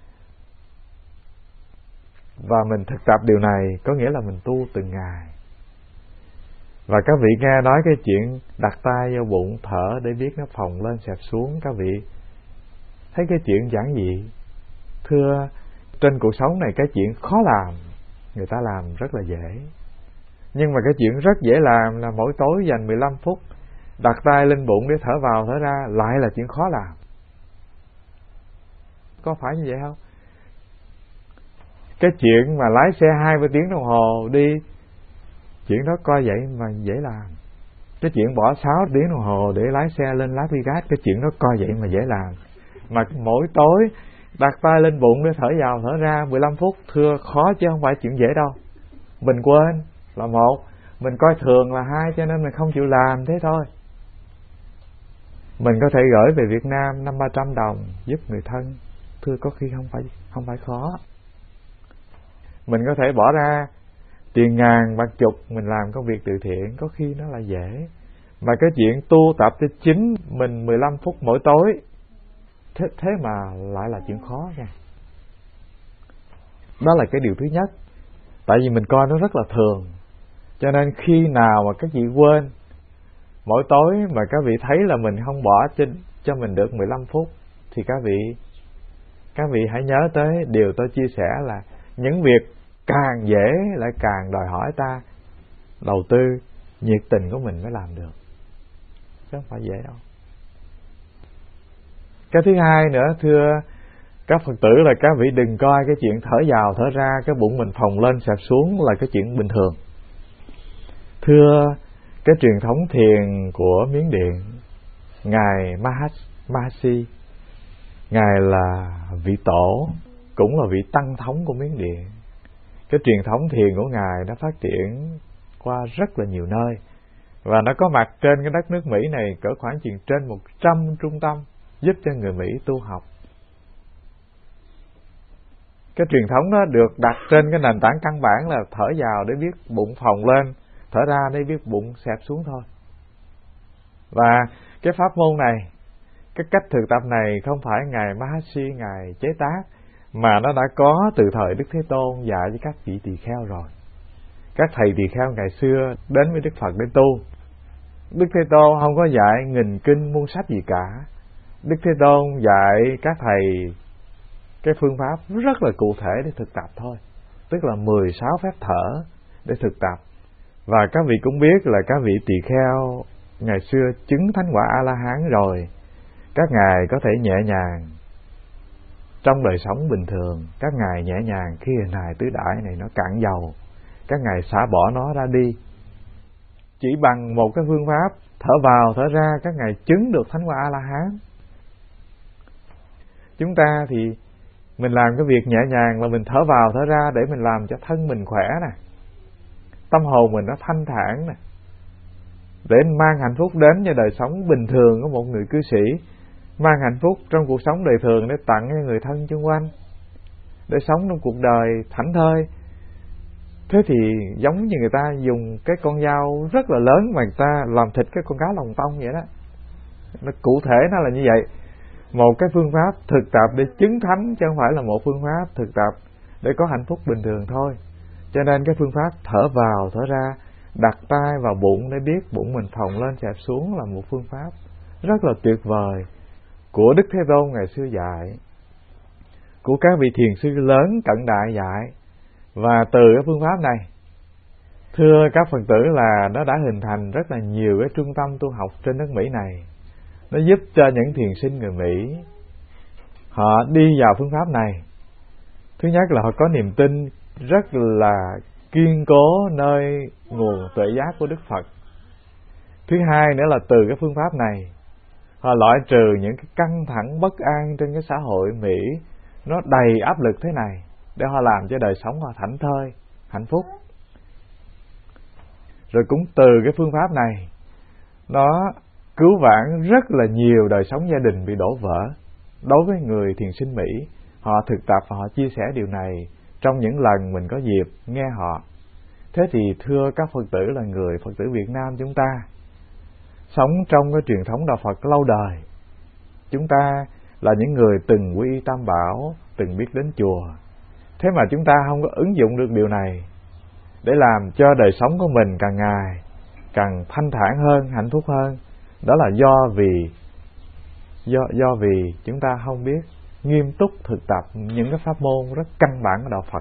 Và mình thực tập điều này có nghĩa là mình tu từng ngày. Và các vị nghe nói cái chuyện đặt tay vô bụng thở để biết nó phồng lên xẹp xuống, các vị thấy cái chuyện giản dị. Thưa, trên cuộc sống này cái chuyện khó làm người ta làm rất là dễ, nhưng mà cái chuyện rất dễ làm là mỗi tối dành 15 phút đặt tay lên bụng để thở vào thở ra lại là chuyện khó làm. Có phải như vậy không? Cái chuyện mà lái xe 20 tiếng đồng hồ đi, chuyện đó coi vậy mà dễ làm. Cái chuyện bỏ 6 tiếng đồng hồ để lái xe lên Las Vegas, cái chuyện đó coi vậy mà dễ làm. Mà mỗi tối đặt tay lên bụng để thở vào thở ra 15 phút, thưa, khó chứ không phải chuyện dễ đâu. Mình quên là một, mình coi thường là hai, cho nên mình không chịu làm, thế thôi. Mình có thể gửi về Việt Nam 500-300 đồng giúp người thân, thưa, có khi không phải khó. Mình có thể bỏ ra tiền ngàn bạc chục mình làm công việc từ thiện, có khi nó là dễ. Mà cái chuyện tu tập cho chính mình 15 phút mỗi tối, thế mà lại là chuyện khó nha. Đó là cái điều thứ nhất. Tại vì mình coi nó rất là thường, cho nên khi nào mà các vị quên mỗi tối mà các vị thấy là mình không bỏ cho mình được 15 phút thì các vị hãy nhớ tới điều tôi chia sẻ là những việc càng dễ lại càng đòi hỏi ta đầu tư nhiệt tình của mình mới làm được, chứ không phải dễ đâu. Cái thứ hai nữa, thưa các Phật tử, là các vị đừng coi cái chuyện thở vào thở ra cái bụng mình phồng lên xẹp xuống là cái chuyện bình thường. Thưa, cái truyền thống thiền của Miến Điện, ngài Mahasi, ngài là vị tổ, cũng là vị tăng thống của Miến Điện. Cái truyền thống thiền của ngài đã phát triển qua rất là nhiều nơi, và nó có mặt trên cái đất nước Mỹ này cỡ khoảng chừng trên 100 trung tâm giúp cho người Mỹ tu học. Cái truyền thống đó được đặt trên cái nền tảng căn bản là thở vào để biết bụng phồng lên, thở ra để biết bụng xẹp xuống thôi. Và cái pháp môn này, cái cách thực tập này không phải ngài Mahasi ngài chế tác, mà nó đã có từ thời Đức Thế Tôn dạy với các vị tỳ kheo rồi. Các thầy tỳ kheo ngày xưa đến với Đức Phật để tu. Đức Thế Tôn không có dạy nghìn kinh muôn sách gì cả. Đức Thế Tôn dạy các thầy cái phương pháp rất là cụ thể để thực tập thôi, tức là 16 phép thở để thực tập. Và các vị cũng biết là các vị tỳ kheo ngày xưa chứng thánh quả A-la-hán rồi, các ngài có thể nhẹ nhàng trong đời sống bình thường, các ngài nhẹ nhàng khi hình hài tứ đại này nó cạn dầu, các ngài xả bỏ nó ra đi. Chỉ bằng một cái phương pháp thở vào thở ra, các ngài chứng được thánh quả A-la-hán. Chúng ta thì mình làm cái việc nhẹ nhàng là mình thở vào thở ra để mình làm cho thân mình khỏe nè, tâm hồn mình nó thanh thản nè, để mang hạnh phúc đến cho đời sống bình thường của một người cư sĩ, mang hạnh phúc trong cuộc sống đời thường để tặng cho người thân xung quanh, để sống trong cuộc đời thảnh thơi. Thế thì giống như người ta dùng cái con dao rất là lớn mà người ta làm thịt cái con cá lồng tông vậy đó. Nó cụ thể nó là như vậy. một cái phương pháp thực tập để chứng thánh, chứ không phải là một phương pháp thực tập để có hạnh phúc bình thường thôi. Cho nên cái phương pháp thở vào thở ra, đặt tay vào bụng để biết bụng mình phồng lên xẹp xuống là một phương pháp rất là tuyệt vời của Đức Thế Tôn ngày xưa dạy, của các vị thiền sư lớn cận đại dạy. Và từ cái phương pháp này, thưa các Phật tử, là nó đã hình thành rất là nhiều cái trung tâm tu học trên nước Mỹ này. Nó giúp cho những thiền sinh người Mỹ họ đi vào phương pháp này. Thứ nhất là họ có niềm tin rất là kiên cố nơi nguồn tuệ giác của Đức Phật. Thứ hai nữa là từ cái phương pháp này, họ loại trừ những cái căng thẳng bất an trên cái xã hội Mỹ nó đầy áp lực thế này, để họ làm cho đời sống họ thảnh thơi, hạnh phúc. Rồi cũng từ cái phương pháp này, nó cứu vãn rất là nhiều đời sống gia đình bị đổ vỡ. Đối với người thiền sinh Mỹ, họ thực tập và họ chia sẻ điều này trong những lần mình có dịp nghe họ. Thế thì thưa các Phật tử, là người Phật tử Việt Nam chúng ta sống trong cái truyền thống đạo Phật lâu đời, chúng ta là những người từng quy y Tam Bảo, từng biết đến chùa. Thế mà chúng ta không có ứng dụng được điều này để làm cho đời sống của mình càng ngày càng thanh thản hơn, hạnh phúc hơn. Đó là do vì chúng ta không biết nghiêm túc thực tập những cái pháp môn rất căn bản của đạo Phật.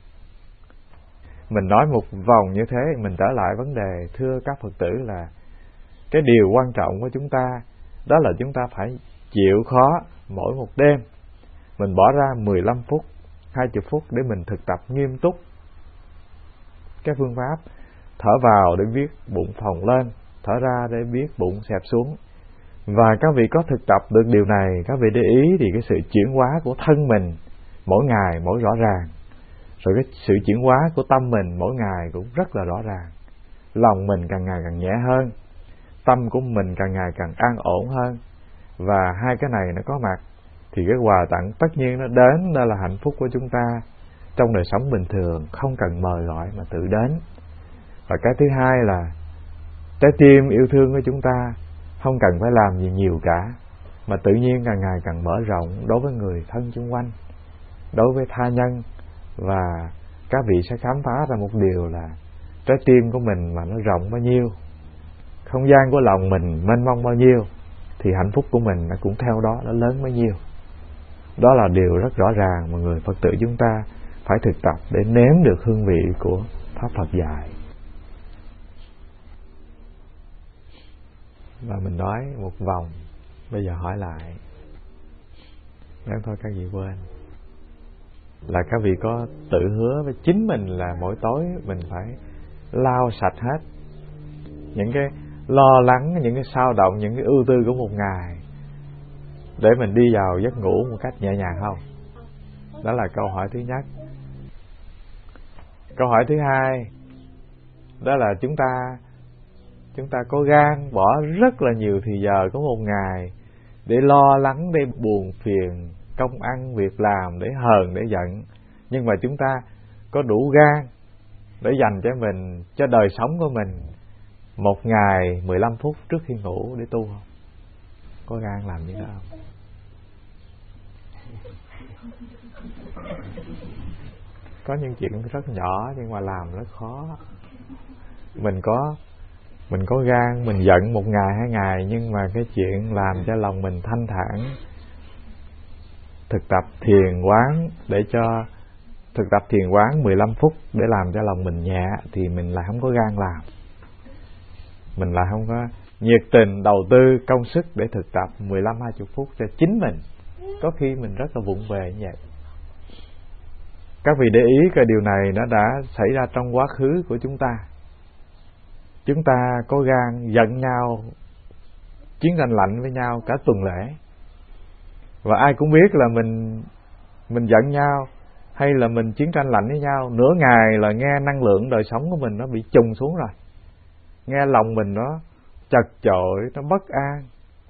Mình nói một vòng như thế, mình trở lại vấn đề, thưa các Phật tử, là cái điều quan trọng của chúng ta đó là chúng ta phải chịu khó mỗi một đêm mình bỏ ra 15 phút, 20 phút để mình thực tập nghiêm túc cái phương pháp thở vào để biết bụng phồng lên, thở ra để biết bụng xẹp xuống. Và các vị có thực tập được điều này, các vị để ý thì cái sự chuyển hóa của thân mình mỗi ngày mỗi rõ ràng. Rồi cái sự chuyển hóa của tâm mình mỗi ngày cũng rất là rõ ràng. Lòng mình càng ngày càng nhẹ hơn, tâm của mình càng ngày càng an ổn hơn. Và hai cái này nó có mặt thì cái quà tặng tất nhiên nó đến, đó là hạnh phúc của chúng ta trong đời sống bình thường, không cần mời gọi mà tự đến. Và cái thứ hai là trái tim yêu thương của chúng ta không cần phải làm gì nhiều cả, mà tự nhiên càng ngày càng mở rộng đối với người thân xung quanh, đối với tha nhân. Và các vị sẽ khám phá ra một điều là trái tim của mình mà nó rộng bao nhiêu, không gian của lòng mình mênh mông bao nhiêu, thì hạnh phúc của mình nó cũng theo đó nó lớn bấy nhiêu. Đó là điều rất rõ ràng mà người Phật tử chúng ta phải thực tập để nếm được hương vị của Pháp Phật dạy. Và mình nói một vòng, bây giờ hỏi lại. Nếu thôi các vị quên là các vị có tự hứa với chính mình là mỗi tối mình phải lau sạch hết những cái lo lắng, những cái xao động, những cái ưu tư của một ngày để mình đi vào giấc ngủ một cách nhẹ nhàng không? Đó là câu hỏi thứ nhất. Câu hỏi thứ hai, đó là chúng ta có gan bỏ rất là nhiều thì giờ của một ngày để lo lắng, để buồn phiền công ăn việc làm, để hờn, để giận. Nhưng mà chúng ta có đủ gan để dành cho mình, cho đời sống của mình một ngày 15 phút trước khi ngủ để tu không? Có gan làm như thế không? Có những chuyện rất nhỏ nhưng mà làm rất khó. Mình có gan, mình giận một ngày 2 ngày, nhưng mà cái chuyện làm cho lòng mình thanh thản, thực tập thiền quán để cho thực tập thiền quán 15 phút để làm cho lòng mình nhẹ, thì mình lại không có gan làm. Mình lại không có nhiệt tình đầu tư công sức để thực tập 15-20 phút cho chính mình. Có khi mình rất là vụng về như vậy. Các vị để ý cái điều này nó đã xảy ra trong quá khứ của chúng ta. Chúng ta có gan giận nhau, chiến tranh lạnh với nhau cả tuần lễ. Và ai cũng biết là mình giận nhau hay là mình chiến tranh lạnh với nhau, nửa ngày là nghe năng lượng đời sống của mình nó bị trùng xuống rồi. Nghe lòng mình nó chật chội, nó bất an.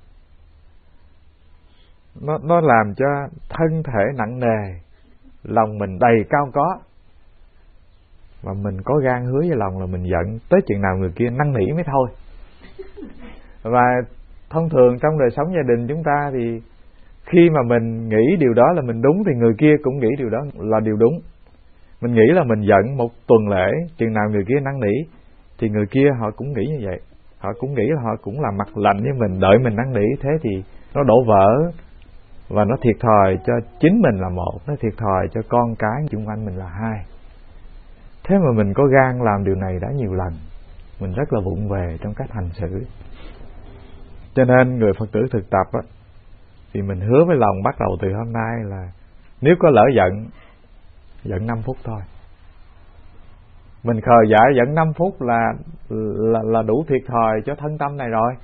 Nó làm cho thân thể nặng nề, lòng mình đầy cao có. Mà mình có gan hứa với lòng là mình giận tới chừng nào người kia năn nỉ mới thôi. Và thông thường trong đời sống gia đình chúng ta thì khi mà mình nghĩ điều đó là mình đúng thì người kia cũng nghĩ điều đó là điều đúng. Mình nghĩ là mình giận một tuần lễ, chừng nào người kia năn nỉ thì người kia họ cũng nghĩ như vậy. Họ cũng nghĩ là họ cũng làm mặt lạnh với mình, đợi mình năn nỉ, thế thì nó đổ vỡ và nó thiệt thòi cho chính mình là một, nó thiệt thòi cho con cái xung quanh mình là hai. Thế mà mình có gan làm điều này đã nhiều lần, mình rất là vụng về trong cách hành xử. Cho nên người Phật tử thực tập á, thì mình hứa với lòng bắt đầu từ hôm nay là nếu có lỡ giận 5 phút thôi. Mình khờ dại giận 5 phút là đủ thiệt thòi cho thân tâm này rồi.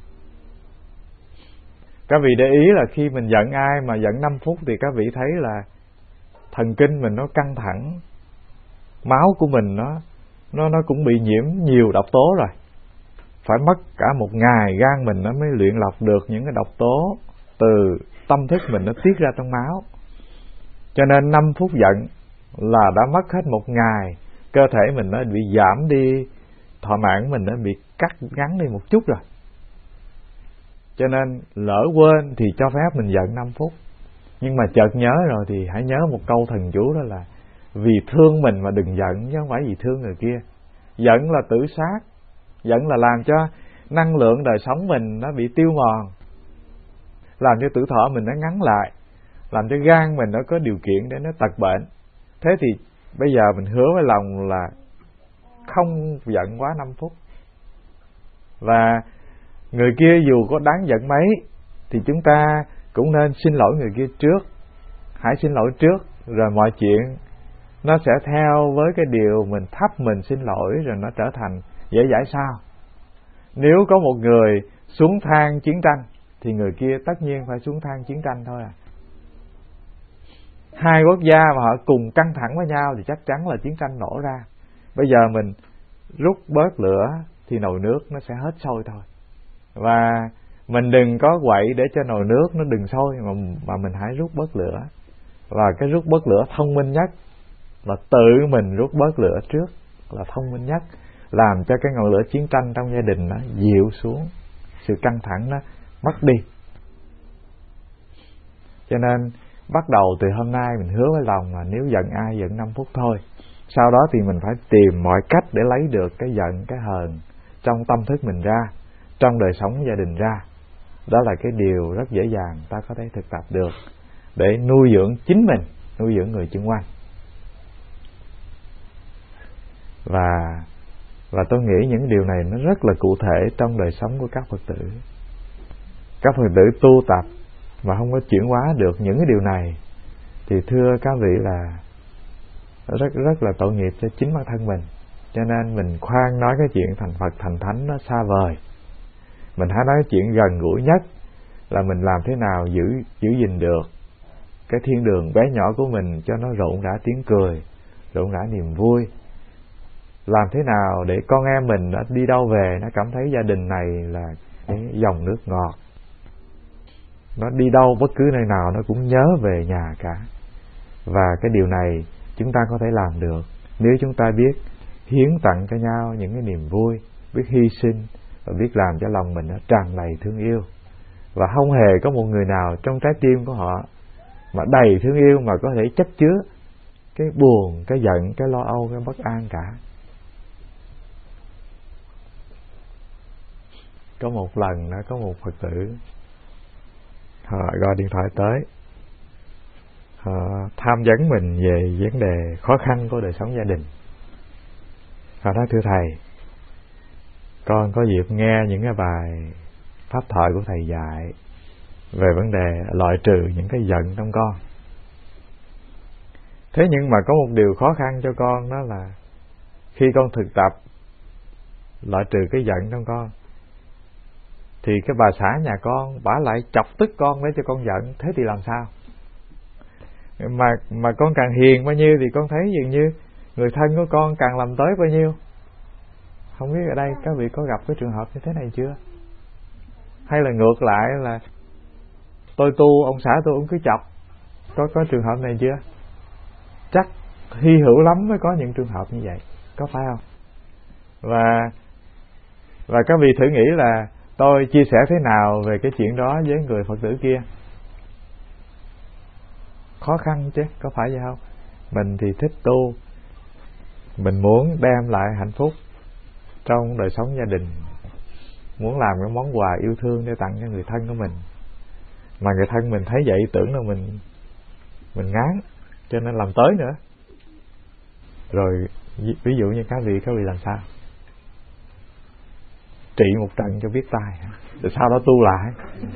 Các vị để ý là khi mình giận ai mà giận 5 phút thì các vị thấy là thần kinh mình nó căng thẳng, máu của mình nó cũng bị nhiễm nhiều độc tố rồi. Phải mất cả một ngày gan mình nó mới luyện lọc được những cái độc tố từ tâm thức mình nó tiết ra trong máu. Cho nên 5 phút giận là đã mất hết một ngày, cơ thể mình nó bị giảm đi, thọ mạng mình nó bị cắt ngắn đi một chút rồi. Cho nên lỡ quên thì cho phép mình giận 5 phút. Nhưng mà chợt nhớ rồi thì hãy nhớ một câu thần chú, đó là vì thương mình mà đừng giận, chứ không phải vì thương người kia. Giận là tự sát, giận là làm cho năng lượng đời sống mình nó bị tiêu mòn, làm cho tuổi thọ mình nó ngắn lại, làm cho gan mình nó có điều kiện để nó tật bệnh. Thế thì bây giờ mình hứa với lòng là không giận quá 5 phút. Và người kia dù có đáng giận mấy thì chúng ta cũng nên xin lỗi người kia trước. Hãy xin lỗi trước, rồi mọi chuyện nó sẽ theo với cái điều mình thắp mình xin lỗi, rồi nó trở thành dễ dãi sao. Nếu có một người xuống thang chiến tranh thì người kia tất nhiên phải xuống thang chiến tranh thôi à. Hai quốc gia mà họ cùng căng thẳng với nhau thì chắc chắn là chiến tranh nổ ra. Bây giờ mình rút bớt lửa thì nồi nước nó sẽ hết sôi thôi. Và mình đừng có quậy để cho nồi nước nó đừng sôi, mà mình hãy rút bớt lửa. Và cái rút bớt lửa thông minh nhất là tự mình rút bớt lửa trước, là thông minh nhất, làm cho cái ngọn lửa chiến tranh trong gia đình nó dịu xuống, sự căng thẳng nó mất đi. Cho nên bắt đầu từ hôm nay mình hứa với lòng là nếu giận ai giận 5 phút thôi. Sau đó thì mình phải tìm mọi cách để lấy được cái giận, cái hờn trong tâm thức mình ra, trong đời sống gia đình ra. Đó là cái điều rất dễ dàng ta có thể thực tập được để nuôi dưỡng chính mình, nuôi dưỡng người xung quanh. Và tôi nghĩ những điều này nó rất là cụ thể trong đời sống của các Phật tử. Các Phật tử tu tập mà không có chuyển hóa được những cái điều này thì thưa các vị là rất là tội nghiệp cho chính bản thân mình. Cho nên mình khoan nói cái chuyện thành Phật thành Thánh nó xa vời. Mình hãy nói chuyện gần gũi nhất là mình làm thế nào giữ gìn được cái thiên đường bé nhỏ của mình cho nó rộn rã tiếng cười, rộn rã niềm vui. Làm thế nào để con em mình nó đi đâu về nó cảm thấy gia đình này là cái dòng nước ngọt. Nó đi đâu bất cứ nơi nào nó cũng nhớ về nhà cả. Và cái điều này chúng ta có thể làm được nếu chúng ta biết hiến tặng cho nhau những cái niềm vui, biết hy sinh và biết làm cho lòng mình nó tràn đầy thương yêu. Và không hề có một người nào trong trái tim của họ mà đầy thương yêu mà có thể chất chứa cái buồn, cái giận, cái lo âu, cái bất an cả. Có một lần đã có một Phật tử họ gọi điện thoại tới, họ tham vấn mình về vấn đề khó khăn của đời sống gia đình. Họ nói: thưa thầy, con có dịp nghe những cái bài pháp thoại của thầy dạy về vấn đề loại trừ những cái giận trong con. Thế nhưng mà có một điều khó khăn cho con, đó là khi con thực tập loại trừ cái giận trong con thì cái bà xã nhà con bả lại chọc tức con để cho con giận. Thế thì làm sao? Mà con càng hiền bao nhiêu thì con thấy dường như người thân của con càng làm tới bao nhiêu. Không biết ở đây các vị có gặp cái trường hợp như thế này chưa? Hay là ngược lại là tôi tu, ông xã tôi cũng cứ chọc. Có trường hợp này chưa? Chắc hy hữu lắm mới có những trường hợp như vậy, có phải không? Và các vị thử nghĩ là tôi chia sẻ thế nào về cái chuyện đó với người Phật tử kia. khó khăn chứ, có phải vậy không? Mình thì thích tu, mình muốn đem lại hạnh phúc trong đời sống gia đình, muốn làm cái món quà yêu thương để tặng cho người thân của mình, mà người thân mình thấy vậy tưởng là mình ngán, cho nên làm tới nữa. Rồi ví dụ như các vị làm sao? Trị một trận cho biết tai, rồi sau đó tu lại.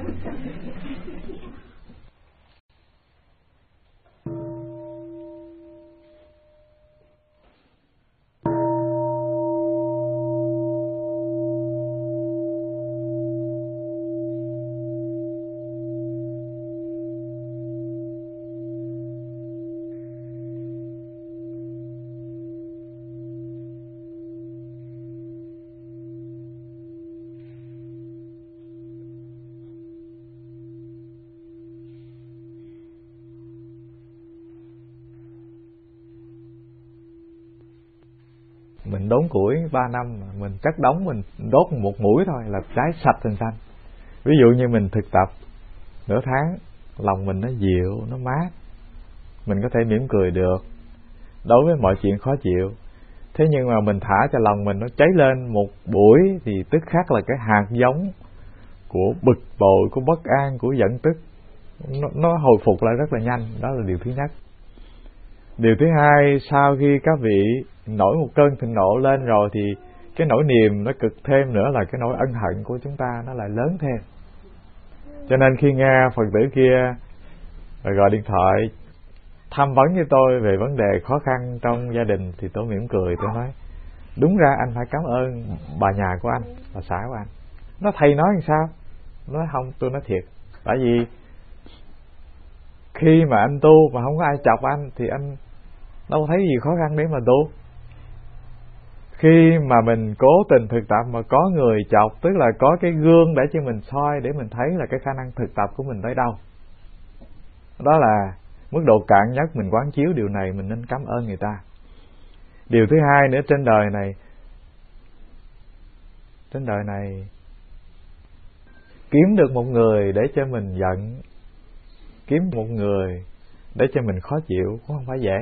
Mình đốn củi 3 năm, mình cắt đống, mình đốt một mũi thôi là cháy sạch thành xanh. Ví dụ như mình thực tập nửa tháng, lòng mình nó dịu, nó mát, mình có thể mỉm cười được đối với mọi chuyện khó chịu. Thế nhưng mà mình thả cho lòng mình nó cháy lên một buổi thì tức khắc là cái hạt giống của bực bội, của bất an, của giận tức nó hồi phục lại rất là nhanh. Đó là điều thứ nhất. Điều thứ hai, sau khi các vị nổi một cơn thịnh nộ lên rồi thì cái nỗi niềm nó cực thêm nữa, là cái nỗi ân hận của chúng ta nó lại lớn thêm. Cho nên khi nghe Phật tử kia gọi điện thoại tham vấn với tôi về vấn đề khó khăn trong gia đình thì tôi mỉm cười, tôi nói đúng ra anh phải cảm ơn bà nhà của anh, bà xã của anh. Nó thầy nói làm sao? Nói không, tôi nói thiệt. Tại vì khi mà anh tu mà không có ai chọc anh thì anh đâu thấy gì khó khăn để mà tu. Khi mà mình cố tình thực tập mà có người chọc, tức là có cái gương để cho mình soi, để mình thấy là cái khả năng thực tập của mình tới đâu. Đó là mức độ cạn nhất, mình quán chiếu điều này, mình nên cảm ơn người ta. Điều thứ hai nữa, trên đời này kiếm được một người để cho mình giận, kiếm một người để cho mình khó chịu cũng không phải dễ.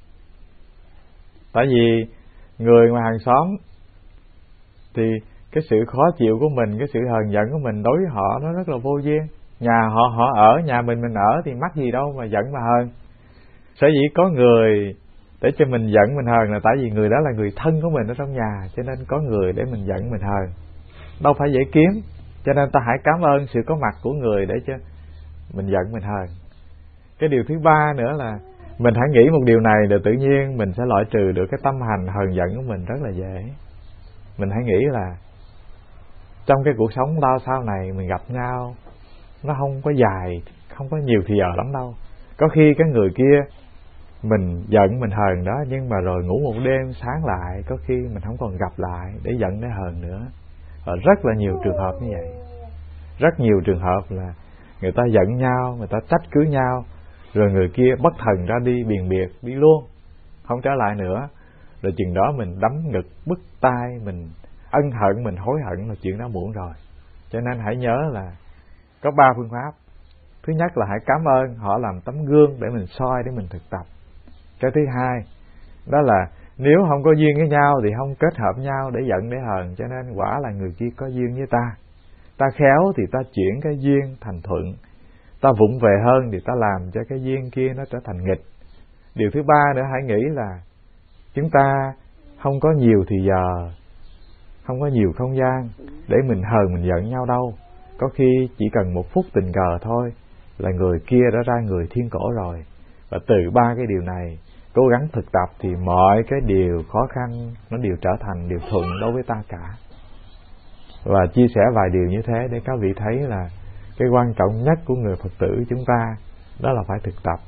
Tại vì người ngoài hàng xóm thì cái sự khó chịu của mình, cái sự hờn giận của mình đối với họ nó rất là vô duyên. Nhà họ ở, nhà mình ở thì mắc gì đâu mà giận mà hờn. Sở dĩ có người để cho mình giận mình hờn là tại vì người đó là người thân của mình ở trong nhà, cho nên có người để mình giận mình hờn. Đâu phải dễ kiếm, cho nên ta hãy cảm ơn sự có mặt của người để cho mình giận mình hờn. Cái điều thứ ba nữa là mình hãy nghĩ một điều này là tự nhiên mình sẽ loại trừ được cái tâm hành hờn giận của mình rất là dễ. Mình hãy nghĩ là trong cái cuộc sống đau sau này mình gặp nhau nó không có dài, không có nhiều thì giờ lắm đâu. Có khi cái người kia mình giận mình hờn đó, nhưng mà rồi ngủ một đêm sáng lại có khi mình không còn gặp lại để giận để hờn nữa. Và rất là nhiều trường hợp như vậy. Rất nhiều trường hợp là người ta giận nhau, người ta trách cứ nhau, rồi người kia bất thần ra đi biền biệt, đi luôn, không trở lại nữa. Rồi chừng đó mình đấm ngực, bứt tai, mình ân hận, mình hối hận là chuyện đã muộn rồi. Cho nên hãy nhớ là có 3 phương pháp. Thứ nhất là hãy cảm ơn họ làm tấm gương để mình soi, để mình thực tập. Cái thứ hai đó là nếu không có duyên với nhau thì không kết hợp nhau để giận để hờn, cho nên quả là người kia có duyên với ta. Ta khéo thì ta chuyển cái duyên thành thuận, ta vụng về hơn thì ta làm cho cái duyên kia nó trở thành nghịch. Điều thứ ba nữa, hãy nghĩ là chúng ta không có nhiều thì giờ, không có nhiều không gian để mình hờn mình giận nhau đâu. Có khi chỉ cần 1 phút tình cờ thôi là người kia đã ra người thiên cổ rồi. Và từ 3 cái điều này cố gắng thực tập thì mọi cái điều khó khăn nó đều trở thành điều thuận đối với ta cả. Và chia sẻ vài điều như thế để các vị thấy là cái quan trọng nhất của người Phật tử chúng ta đó là phải thực tập.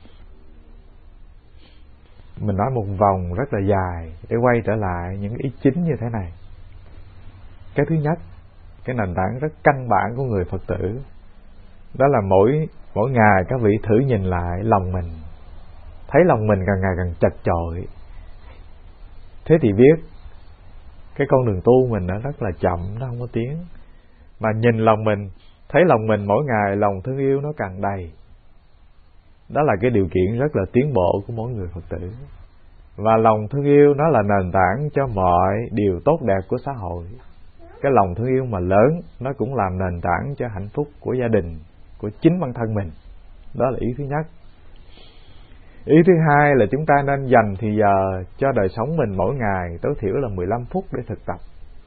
Mình nói một vòng rất là dài để quay trở lại những ý chính như thế này. Cái thứ nhất, cái nền tảng rất căn bản của người Phật tử, đó là mỗi ngày các vị thử nhìn lại lòng mình, thấy lòng mình càng ngày càng chật chội. Thế thì biết cái con đường tu mình nó rất là chậm, nó không có tiến. Mà nhìn lòng mình, thấy lòng mình mỗi ngày lòng thương yêu nó càng đầy. Đó là cái điều kiện rất là tiến bộ của mỗi người Phật tử. Và lòng thương yêu nó là nền tảng cho mọi điều tốt đẹp của xã hội. Cái lòng thương yêu mà lớn, nó cũng làm nền tảng cho hạnh phúc của gia đình, của chính bản thân mình. Đó là ý thứ nhất. Ý thứ hai là chúng ta nên dành thì giờ cho đời sống mình mỗi ngày tối thiểu là 15 phút để thực tập.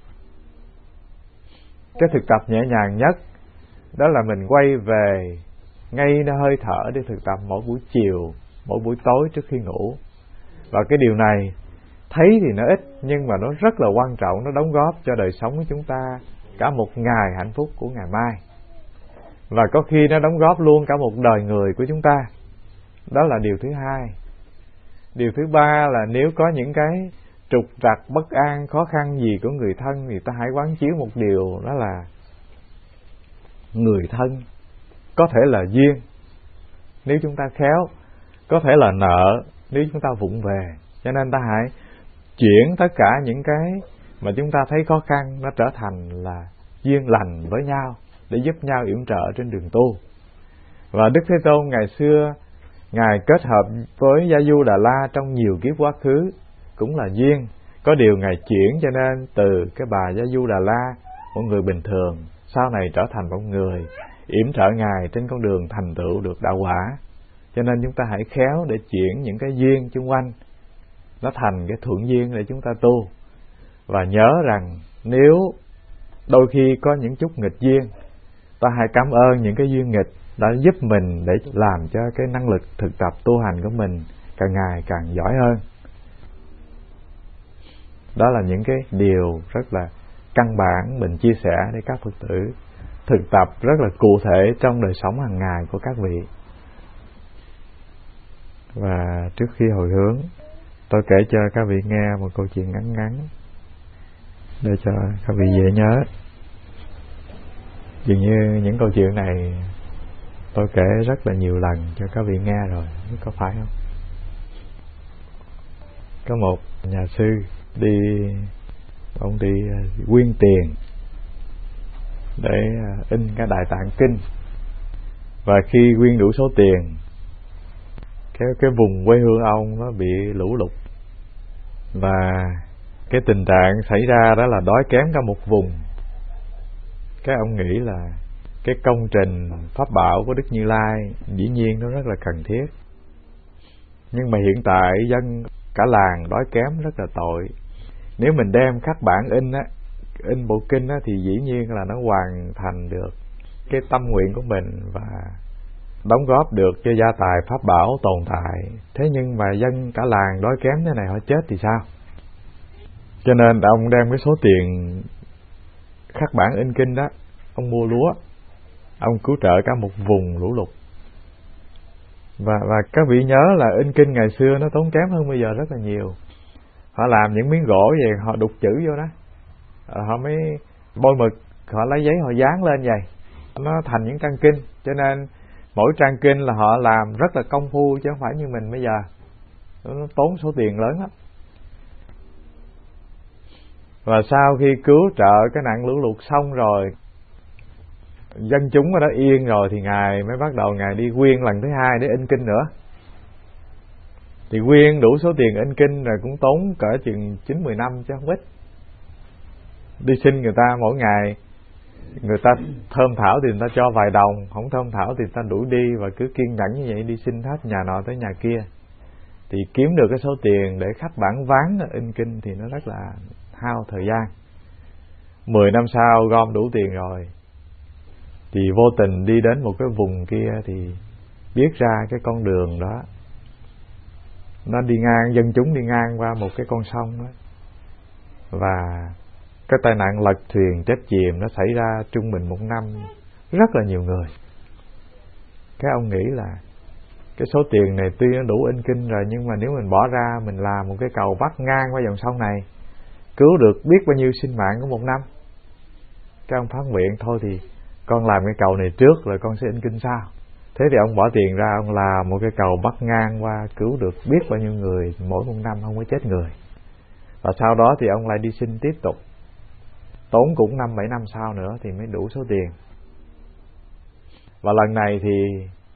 Cái thực tập nhẹ nhàng nhất đó là mình quay về ngay nơi hơi thở để thực tập mỗi buổi chiều, mỗi buổi tối trước khi ngủ. Và cái điều này thấy thì nó ít, nhưng mà nó rất là quan trọng, nó đóng góp cho đời sống của chúng ta cả một ngày hạnh phúc của ngày mai. Và có khi nó đóng góp luôn cả một đời người của chúng ta. Đó là điều thứ hai. Điều thứ ba là nếu có những cái trục trặc, bất an, khó khăn gì của người thân thì ta hãy quán chiếu một điều, đó là người thân có thể là duyên nếu chúng ta khéo, có thể là nợ nếu chúng ta vụng về. Cho nên ta hãy chuyển tất cả những cái mà chúng ta thấy khó khăn nó trở thành là duyên lành với nhau, để giúp nhau yểm trợ trên đường tu. Và Đức Thế Tôn ngày xưa Ngài kết hợp với Gia Du Đà La trong nhiều kiếp quá khứ cũng là duyên. Có điều Ngài chuyển cho nên từ cái bà Gia Du Đà La, một người bình thường, sau này trở thành một người yểm trợ Ngài trên con đường thành tựu được đạo quả. Cho nên chúng ta hãy khéo để chuyển những cái duyên xung quanh nó thành cái thuận duyên để chúng ta tu. Và nhớ rằng nếu đôi khi có những chút nghịch duyên, ta hãy cảm ơn những cái duyên nghịch đã giúp mình để làm cho cái năng lực thực tập tu hành của mình càng ngày càng giỏi hơn. Đó là những cái điều rất là căn bản mình chia sẻ để các Phật tử thực tập rất là cụ thể trong đời sống hàng ngày của các vị. Và trước khi hồi hướng, tôi kể cho các vị nghe một câu chuyện ngắn ngắn để cho các vị dễ nhớ. Dường như những câu chuyện này tôi kể rất là nhiều lần cho các vị nghe rồi, có phải không? Có một nhà sư ông đi quyên tiền để in cái Đại Tạng Kinh. Và khi quyên đủ số tiền, cái vùng quê hương ông nó bị lũ lụt, và cái tình trạng xảy ra đó là đói kém cả một vùng. Cái ông nghĩ là cái công trình pháp bảo của Đức Như Lai dĩ nhiên nó rất là cần thiết, nhưng mà hiện tại dân cả làng đói kém rất là tội. Nếu mình đem khắc bản in bộ kinh thì dĩ nhiên là nó hoàn thành được cái tâm nguyện của mình và đóng góp được cho gia tài pháp bảo tồn tại. Thế nhưng mà dân cả làng đói kém thế này họ chết thì sao? Cho nên ông đem cái số tiền khắc bản in kinh đó, ông mua lúa, ông cứu trợ cả một vùng lũ lụt. Và các vị nhớ là in kinh ngày xưa nó tốn kém hơn bây giờ rất là nhiều. Họ làm những miếng gỗ về, họ đục chữ vô đó, họ mới bôi mực, họ lấy giấy họ dán lên vậy, nó thành những trang kinh. Cho nên mỗi trang kinh là họ làm rất là công phu, chứ không phải như mình bây giờ, nó tốn số tiền lớn lắm. Và sau khi cứu trợ cái nạn lũ lụt xong rồi, dân chúng ở đó yên rồi, thì Ngài mới bắt đầu Ngài đi quyên lần thứ hai để in kinh nữa. Thì quyên đủ số tiền in kinh rồi cũng tốn cỡ chừng 9-10 năm chứ không ít. Đi xin người ta mỗi ngày, người ta thơm thảo thì người ta cho vài đồng, không thơm thảo thì người ta đuổi đi, và cứ kiên nhẫn như vậy đi xin hết nhà nọ tới nhà kia. Thì kiếm được cái số tiền để khắc bản ván in kinh thì nó rất là hao thời gian. 10 năm sau gom đủ tiền rồi thì vô tình đi đến một cái vùng kia, thì biết ra cái con đường đó nó đi ngang, dân chúng đi ngang qua một cái con sông đó, và cái tai nạn lật thuyền chết chìm nó xảy ra trung bình một năm rất là nhiều người. Cái ông nghĩ là cái số tiền này tuy nó đủ in kinh rồi, nhưng mà nếu mình bỏ ra mình làm một cái cầu bắc ngang qua dòng sông này, cứu được biết bao nhiêu sinh mạng của một năm. Cái ông phán nguyện thôi thì con làm cái cầu này trước rồi con sẽ in kinh sau. Thế thì ông bỏ tiền ra, ông làm một cái cầu bắc ngang qua, cứu được biết bao nhiêu người mỗi một năm, không có chết người. Và sau đó thì ông lại đi xin tiếp tục, tốn cũng 5-7 năm sau nữa thì mới đủ số tiền. Và lần này thì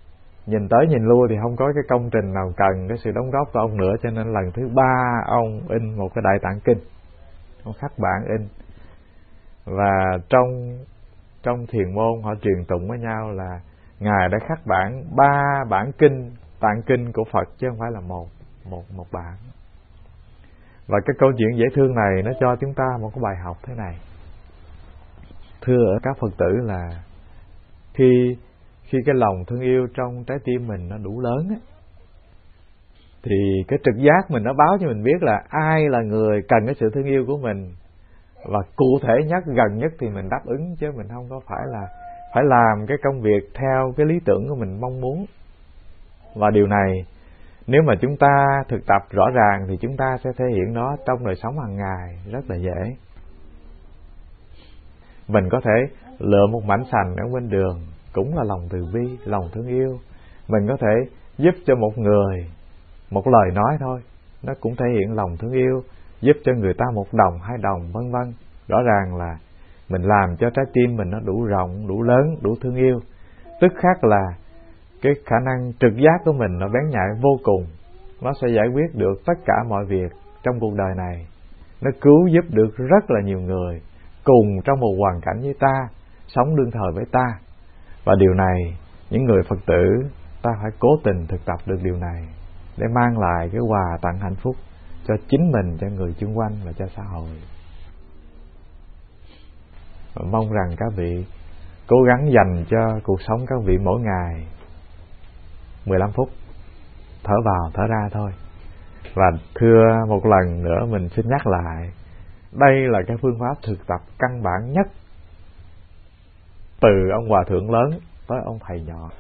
nhìn tới nhìn lui thì không có cái công trình nào cần cái sự đóng góp của ông nữa, cho nên lần thứ 3 ông in một cái Đại Tạng Kinh, ông khắc bản in. Và trong thiền môn họ truyền tụng với nhau là Ngài đã khắc bản 3 bản kinh, Tạng Kinh của Phật, chứ không phải là một bản. Và cái câu chuyện dễ thương này nó cho chúng ta một cái bài học thế này. Thưa các Phật tử, là khi cái lòng thương yêu trong trái tim mình nó đủ lớn á, thì cái trực giác mình nó báo cho mình biết là ai là người cần cái sự thương yêu của mình, và cụ thể nhất, gần nhất thì mình đáp ứng, chứ mình không có phải làm cái công việc theo cái lý tưởng của mình mong muốn. Và điều này nếu mà chúng ta thực tập rõ ràng thì chúng ta sẽ thể hiện nó trong đời sống hàng ngày rất là dễ. Mình có thể lựa một mảnh sành ở bên đường, cũng là lòng từ bi, lòng thương yêu. Mình có thể giúp cho một người, một lời nói thôi, nó cũng thể hiện lòng thương yêu, giúp cho người ta 1 đồng, 2 đồng, vân vân. Rõ ràng là mình làm cho trái tim mình nó đủ rộng, đủ lớn, đủ thương yêu, tức khắc là cái khả năng trực giác của mình nó bén nhạy vô cùng. Nó sẽ giải quyết được tất cả mọi việc trong cuộc đời này. Nó cứu giúp được rất là nhiều người cùng trong một hoàn cảnh với ta, sống đương thời với ta. Và điều này, những người Phật tử, ta phải cố tình thực tập được điều này để mang lại cái quà tặng hạnh phúc cho chính mình, cho người xung quanh và cho xã hội. Và mong rằng các vị cố gắng dành cho cuộc sống các vị mỗi ngày 15 phút thở vào thở ra thôi. Và thưa một lần nữa mình xin nhắc lại, đây là cái phương pháp thực tập căn bản nhất, từ ông hòa thượng lớn tới ông thầy nhỏ.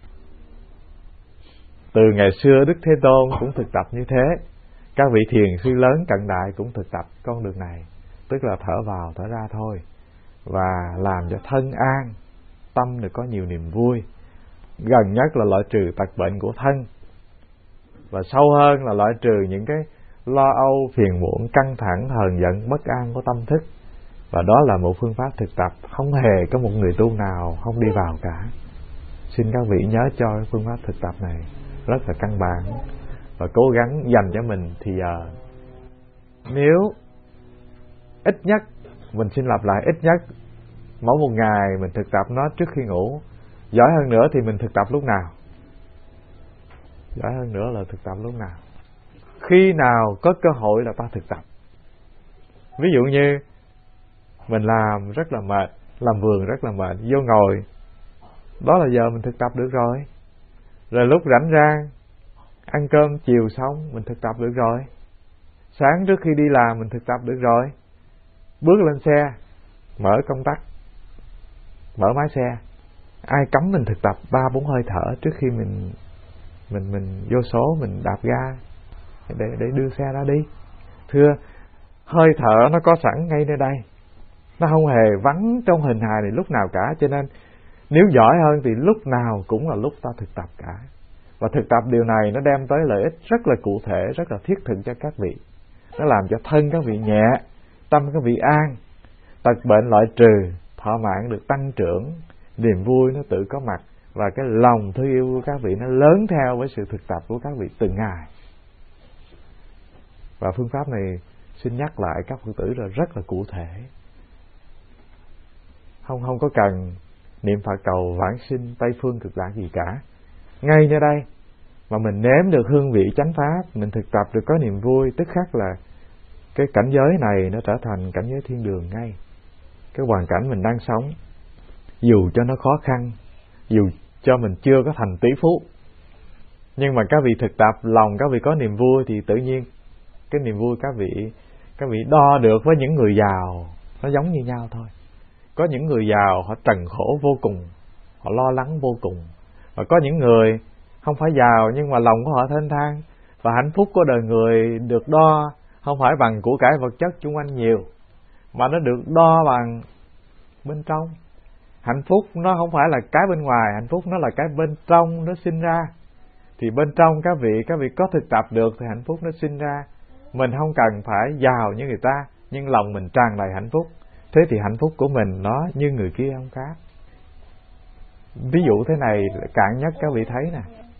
Từ ngày xưa Đức Thế Tôn cũng thực tập như thế, các vị thiền sư lớn cận đại cũng thực tập con đường này, tức là thở vào thở ra thôi, và làm cho thân an, tâm được có nhiều niềm vui. Gần nhất là loại trừ tật bệnh của thân, và sâu hơn là loại trừ những cái lo âu, phiền muộn, căng thẳng, hờn giận, bất an của tâm thức. Và đó là một phương pháp thực tập không hề có một người tu nào không đi vào cả. Xin các vị nhớ cho cái phương pháp thực tập này rất là căn bản, và cố gắng dành cho mình thì giờ. Nếu ít nhất, mình xin lặp lại, ít nhất mỗi một ngày mình thực tập nó trước khi ngủ. Giỏi hơn nữa thì mình thực tập lúc nào? Giỏi hơn nữa là thực tập lúc nào? Khi nào có cơ hội là ta thực tập. Ví dụ như mình làm rất là mệt, làm vườn rất là mệt, vô ngồi, đó là giờ mình thực tập được rồi. Rồi lúc rảnh rang, ăn cơm chiều xong mình thực tập được rồi. Sáng trước khi đi làm mình thực tập được rồi. Bước lên xe, mở công tắc, mở máy xe, ai cấm mình thực tập 3-4 hơi thở trước khi mình vô số, mình đạp ga để đưa xe ra đi. Thưa, hơi thở nó có sẵn ngay nơi đây, nó không hề vắng trong hình hài này lúc nào cả. Cho nên nếu giỏi hơn thì lúc nào cũng là lúc ta thực tập cả. Và thực tập điều này nó đem tới lợi ích rất là cụ thể, rất là thiết thực cho các vị. Nó làm cho thân các vị nhẹ, tâm các vị an, tật bệnh loại trừ, thọ mạng được tăng trưởng, niềm vui nó tự có mặt, và cái lòng thương yêu của các vị nó lớn theo với sự thực tập của các vị từng ngày. Và phương pháp này xin nhắc lại các Phật tử là rất là cụ thể. Không có cần niệm Phật cầu vãng sinh Tây phương cực lạc gì cả. Ngay nơi đây mà mình nếm được hương vị chánh pháp, mình thực tập được có niềm vui, tức khắc là cái cảnh giới này nó trở thành cảnh giới thiên đường ngay. Cái hoàn cảnh mình đang sống, dù cho nó khó khăn, dù cho mình chưa có thành tỷ phú, nhưng mà các vị thực tập, lòng các vị có niềm vui, thì tự nhiên cái niềm vui các vị đo được với những người giàu, nó giống như nhau thôi. Có những người giàu họ trần khổ vô cùng, họ lo lắng vô cùng. Và có những người không phải giàu nhưng mà lòng của họ thênh thang. Và hạnh phúc của đời người được đo không phải bằng của cải vật chất xung quanh nhiều, mà nó được đo bằng bên trong. Hạnh phúc nó không phải là cái bên ngoài, hạnh phúc nó là cái bên trong nó sinh ra. Thì bên trong các vị có thực tập được thì hạnh phúc nó sinh ra. Mình không cần phải giàu như người ta, nhưng lòng mình tràn đầy hạnh phúc. Thế thì hạnh phúc của mình nó như người kia không khác. Ví dụ thế này cạn nhất các vị thấy nè.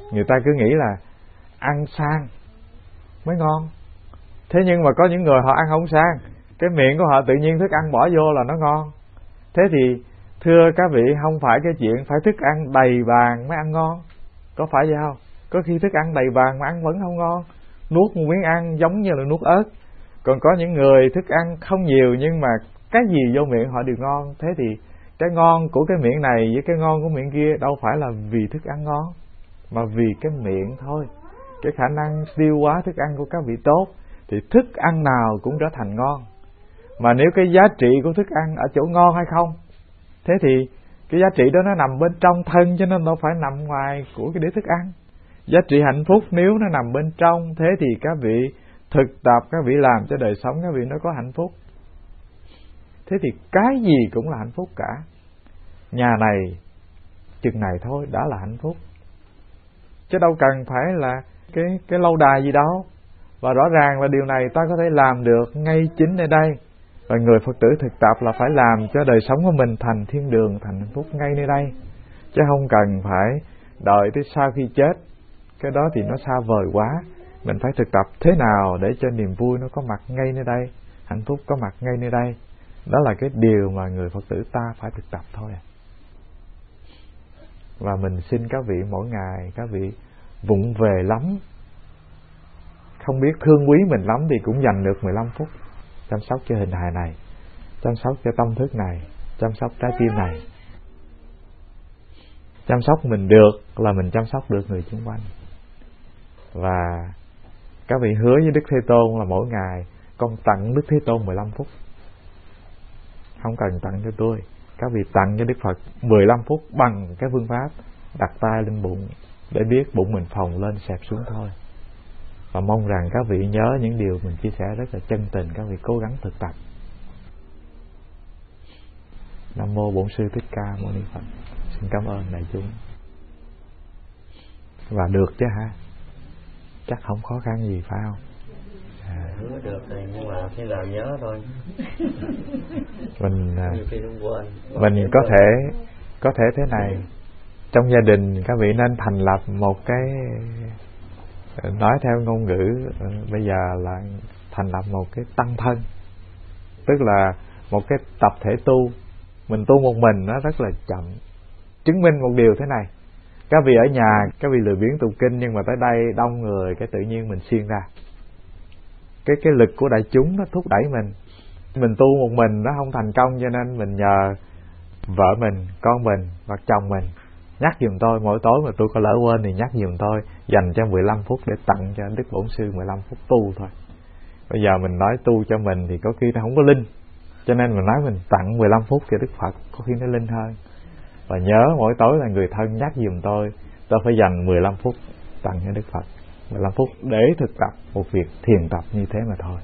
Người ta cứ nghĩ là ăn sang mới ngon. Thế nhưng mà có những người họ ăn không sang, cái miệng của họ tự nhiên thức ăn bỏ vô là nó ngon. Thế thì thưa các vị, không phải cái chuyện phải thức ăn đầy bàn mới ăn ngon, có phải vậy không? Có khi thức ăn đầy bàn mà ăn vẫn không ngon, nuốt một miếng ăn giống như là nuốt ớt. Còn có những người thức ăn không nhiều nhưng mà cái gì vô miệng họ đều ngon. Thế thì cái ngon của cái miệng này với cái ngon của miệng kia đâu phải là vì thức ăn ngon, mà vì cái miệng thôi. Cái khả năng tiêu hóa thức ăn của các vị tốt thì thức ăn nào cũng trở thành ngon. Mà nếu cái giá trị của thức ăn ở chỗ ngon hay không, thế thì cái giá trị đó nó nằm bên trong thân, cho nên đâu phải nằm ngoài của cái đĩa thức ăn. Giá trị hạnh phúc nếu nó nằm bên trong, thế thì các vị thực tập, các vị làm cho đời sống các vị nó có hạnh phúc. Thế thì cái gì cũng là hạnh phúc cả. Nhà này chừng này thôi đã là hạnh phúc, chứ đâu cần phải là cái lâu đài gì đâu. Và rõ ràng là điều này ta có thể làm được ngay chính nơi đây. Và người Phật tử thực tập là phải làm cho đời sống của mình thành thiên đường, thành hạnh phúc ngay nơi đây, chứ không cần phải đợi tới sau khi chết. Cái đó thì nó xa vời quá. Mình phải thực tập thế nào để cho niềm vui nó có mặt ngay nơi đây, hạnh phúc có mặt ngay nơi đây. Đó là cái điều mà người Phật tử ta phải thực tập thôi. Và mình xin các vị mỗi ngày các vị vụng về lắm, không biết thương quý mình lắm, thì cũng dành được 15 phút chăm sóc cho hình hài này, chăm sóc cho tâm thức này, chăm sóc trái tim này. Chăm sóc mình được là mình chăm sóc được người xung quanh. Và các vị hứa với Đức Thế Tôn là mỗi ngày con tặng Đức Thế Tôn 15 phút. Không cần tặng cho tôi, các vị tặng cho Đức Phật 15 phút bằng cái phương pháp đặt tay lên bụng để biết bụng mình phồng lên xẹp xuống thôi. Và mong rằng các vị nhớ những điều mình chia sẻ rất là chân tình, các vị cố gắng thực tập. Nam mô Bổn Sư Thích Ca Mâu Ni Phật. Xin cảm ơn đại chúng. Và được chứ ha, chắc không khó khăn gì phải không? Hứa được thì nhưng mà khi nào nhớ thôi. Mình có thể thế này. Trong gia đình các vị nên thành lập một cái, nói theo ngôn ngữ bây giờ là thành lập một cái tăng thân, tức là một cái tập thể tu. Mình tu một mình nó rất là chậm. Chứng minh một điều thế này: các vị ở nhà các vị lười biếng tụng kinh, nhưng mà tới đây đông người cái tự nhiên mình siêng ra. Cái lực của đại chúng nó thúc đẩy mình. Mình tu một mình nó không thành công, cho nên mình nhờ vợ mình, con mình và chồng mình nhắc giùm tôi. Mỗi tối mà tôi có lỡ quên thì nhắc giùm tôi, dành cho 15 phút để tặng cho Đức Bổn Sư 15 phút tu thôi. Bây giờ mình nói tu cho mình thì có khi nó không có linh, cho nên mình nói mình tặng 15 phút cho Đức Phật, có khi nó linh hơn. Và nhớ mỗi tối là người thân nhắc giùm tôi phải dành 15 phút tặng cho Đức Phật, 15 phút để thực tập một việc thiền tập như thế mà thôi.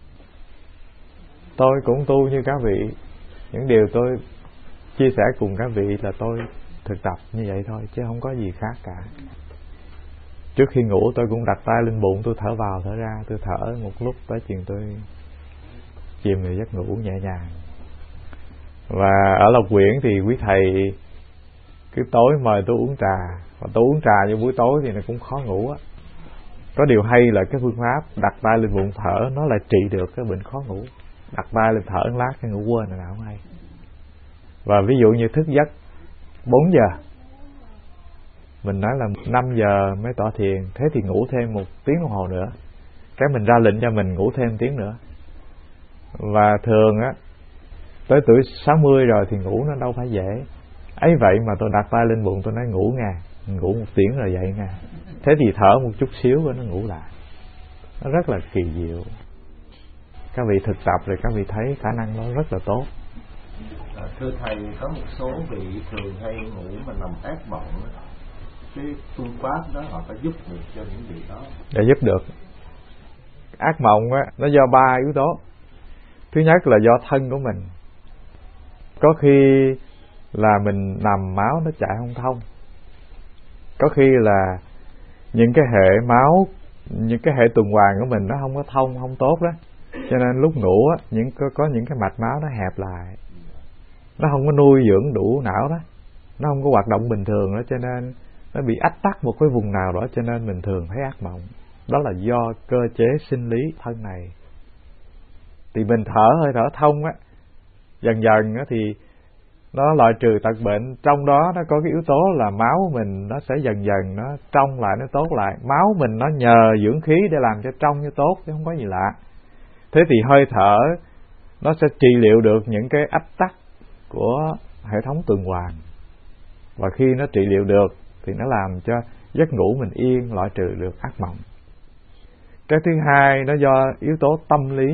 Tôi cũng tu như các vị. Những điều tôi chia sẻ cùng các vị là tôi thực tập như vậy thôi, chứ không có gì khác cả. Trước khi ngủ tôi cũng đặt tay lên bụng, tôi thở vào thở ra. Tôi thở một lúc tới chuyện tôi chìm vào giấc ngủ nhẹ nhàng. Và ở Lộc Quyển thì quý thầy cứ tối mời tôi uống trà, và tôi uống trà vô buổi tối thì nó cũng khó ngủ á. Có điều hay là cái phương pháp đặt tay lên bụng thở nó lại trị được cái bệnh khó ngủ. Đặt tay lên thở một lát cái ngủ quên là nào không hay. Và ví dụ như thức giấc 4 giờ, mình nói là 5 giờ mới tọa thiền, thế thì ngủ thêm 1 tiếng đồng hồ nữa. Cái mình ra lệnh cho mình ngủ thêm 1 tiếng nữa. Và thường á, tới tuổi 60 rồi thì ngủ nó đâu phải dễ. Ấy vậy mà tôi đặt tay lên bụng tôi nói ngủ nha, ngủ 1 tiếng rồi dậy nha. Thế thì thở một chút xíu rồi nó ngủ lại. Nó rất là kỳ diệu. Các vị thực tập rồi các vị thấy khả năng nó rất là tốt. Thưa thầy, có một số vị thường hay ngủ mà nằm ác mộng, cái phương pháp đó họ có giúp được cho những vị đó? Để giúp được. Ác mộng á, nó do 3 yếu tố. Thứ nhất là do thân của mình. Có khi là mình nằm máu nó chạy không thông. Có khi là những cái hệ máu, những cái hệ tuần hoàn của mình nó không có thông, không tốt đó. Cho nên lúc ngủ á, có những cái mạch máu nó hẹp lại, nó không có nuôi dưỡng đủ não đó, nó không có hoạt động bình thường đó, cho nên nó bị ách tắc một cái vùng nào đó, cho nên mình thường thấy ác mộng. Đó là do cơ chế sinh lý thân này. Thì mình thở hơi thở thông á, dần dần á thì nó loại trừ tật bệnh. Trong đó nó có cái yếu tố là máu mình nó sẽ dần dần nó trong lại, nó tốt lại. Máu mình nó nhờ dưỡng khí để làm cho trong như tốt, chứ không có gì lạ. Thế thì hơi thở nó sẽ trị liệu được những cái ách tắc của hệ thống tuần hoàn. Và khi nó trị liệu được thì nó làm cho giấc ngủ mình yên, loại trừ được ác mộng. Cái thứ hai, nó do yếu tố tâm lý.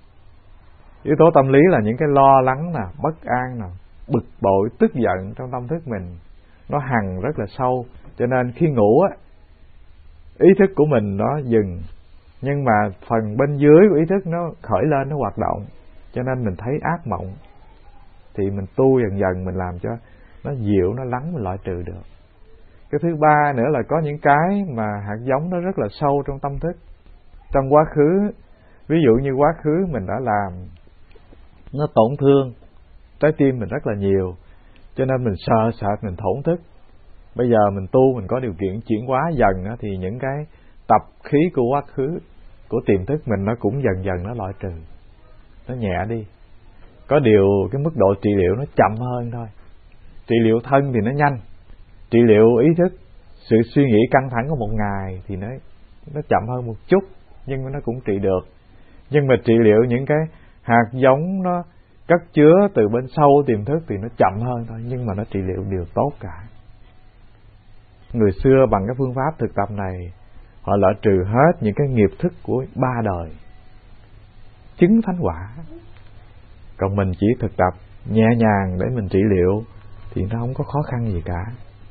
Yếu tố tâm lý là những cái lo lắng nè, bất an nè, bực bội, tức giận trong tâm thức mình, nó hằn rất là sâu. Cho nên khi ngủ á, ý thức của mình nó dừng, nhưng mà phần bên dưới của ý thức nó khởi lên, nó hoạt động, cho nên mình thấy ác mộng. Thì mình tu dần dần, mình làm cho nó dịu, nó lắng, mình loại trừ được. Cái thứ ba nữa là có những cái mà hạt giống nó rất là sâu trong tâm thức. Trong quá khứ, ví dụ như quá khứ mình đã làm nó tổn thương trái tim mình rất là nhiều, cho nên mình sợ sệt, mình thổn thức. Bây giờ mình tu, mình có điều kiện chuyển hóa dần á, thì những cái tập khí của quá khứ, của tiềm thức mình, nó cũng dần dần nó loại trừ, nó nhẹ đi. Có điều cái mức độ trị liệu nó chậm hơn thôi. Trị liệu thân thì nó nhanh, trị liệu ý thức, sự suy nghĩ căng thẳng của một ngày thì nó chậm hơn một chút, nhưng mà nó cũng trị được. Nhưng mà trị liệu những cái hạt giống nó cất chứa từ bên sâu tiềm thức thì nó chậm hơn thôi, nhưng mà nó trị liệu đều tốt cả. Người xưa bằng cái phương pháp thực tập này, họ loại trừ hết những cái nghiệp thức của 3 đời, chứng thánh quả. Còn mình chỉ thực tập nhẹ nhàng để mình trị liệu thì nó không có khó khăn gì cả.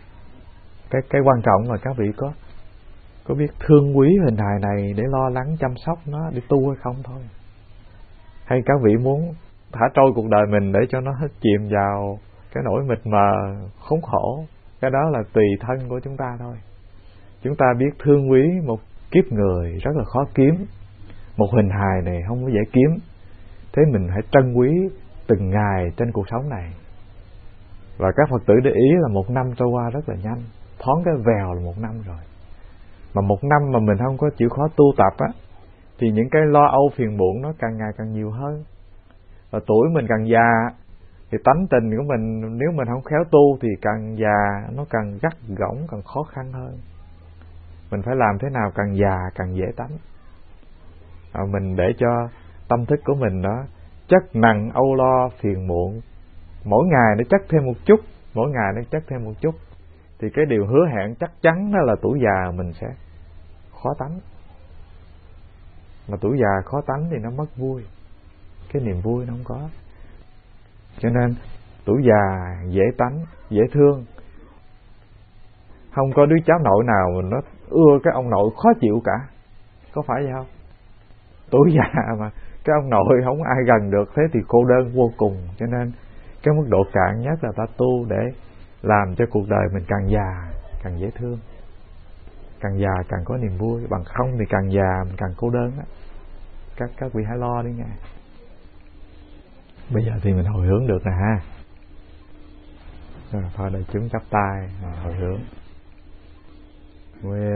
Cái quan trọng là các vị có biết thương quý hình hài này để lo lắng chăm sóc nó để tu hay không thôi. Hay các vị muốn thả trôi cuộc đời mình để cho nó hết chìm vào cái nỗi mịt mờ khốn khổ, cái đó là tùy thân của chúng ta thôi. Chúng ta biết thương quý một kiếp người rất là khó kiếm, một hình hài này không có dễ kiếm. Thế mình hãy trân quý từng ngày trên cuộc sống này. Và các Phật tử để ý là 1 năm trôi qua rất là nhanh, thoáng cái vèo là 1 năm rồi. Mà 1 năm mà mình không có chịu khó tu tập á, thì những cái lo âu phiền muộn nó càng ngày càng nhiều hơn. Và tuổi mình càng già thì tánh tình của mình, nếu mình không khéo tu thì càng già nó càng gắt gỏng, càng khó khăn hơn. Mình phải làm thế nào càng già càng dễ tánh. Mình để cho tâm thức của mình nó chất nặng âu lo phiền muộn, mỗi ngày nó chất thêm một chút, mỗi ngày nó chất thêm một chút, thì cái điều hứa hẹn chắc chắn đó là tuổi già mình sẽ khó tánh. Mà tuổi già khó tánh thì nó mất vui, cái niềm vui nó không có. Cho nên tuổi già dễ tánh, dễ thương. Không có đứa cháu nội nào mà nó ưa cái ông nội khó chịu cả, có phải vậy không? Tuổi già mà cái ông nội không ai gần được, thế thì cô đơn vô cùng. Cho nên cái mức độ cạn nhất là ta tu để làm cho cuộc đời mình càng già càng dễ thương, càng già càng có niềm vui. Bằng không thì càng già mình càng cô đơn á. Các vị hãy lo đi nghe. Bây giờ thì mình hồi hướng được nè ha. Rồi thôi để chúng chắp tay hồi hướng. Nguyện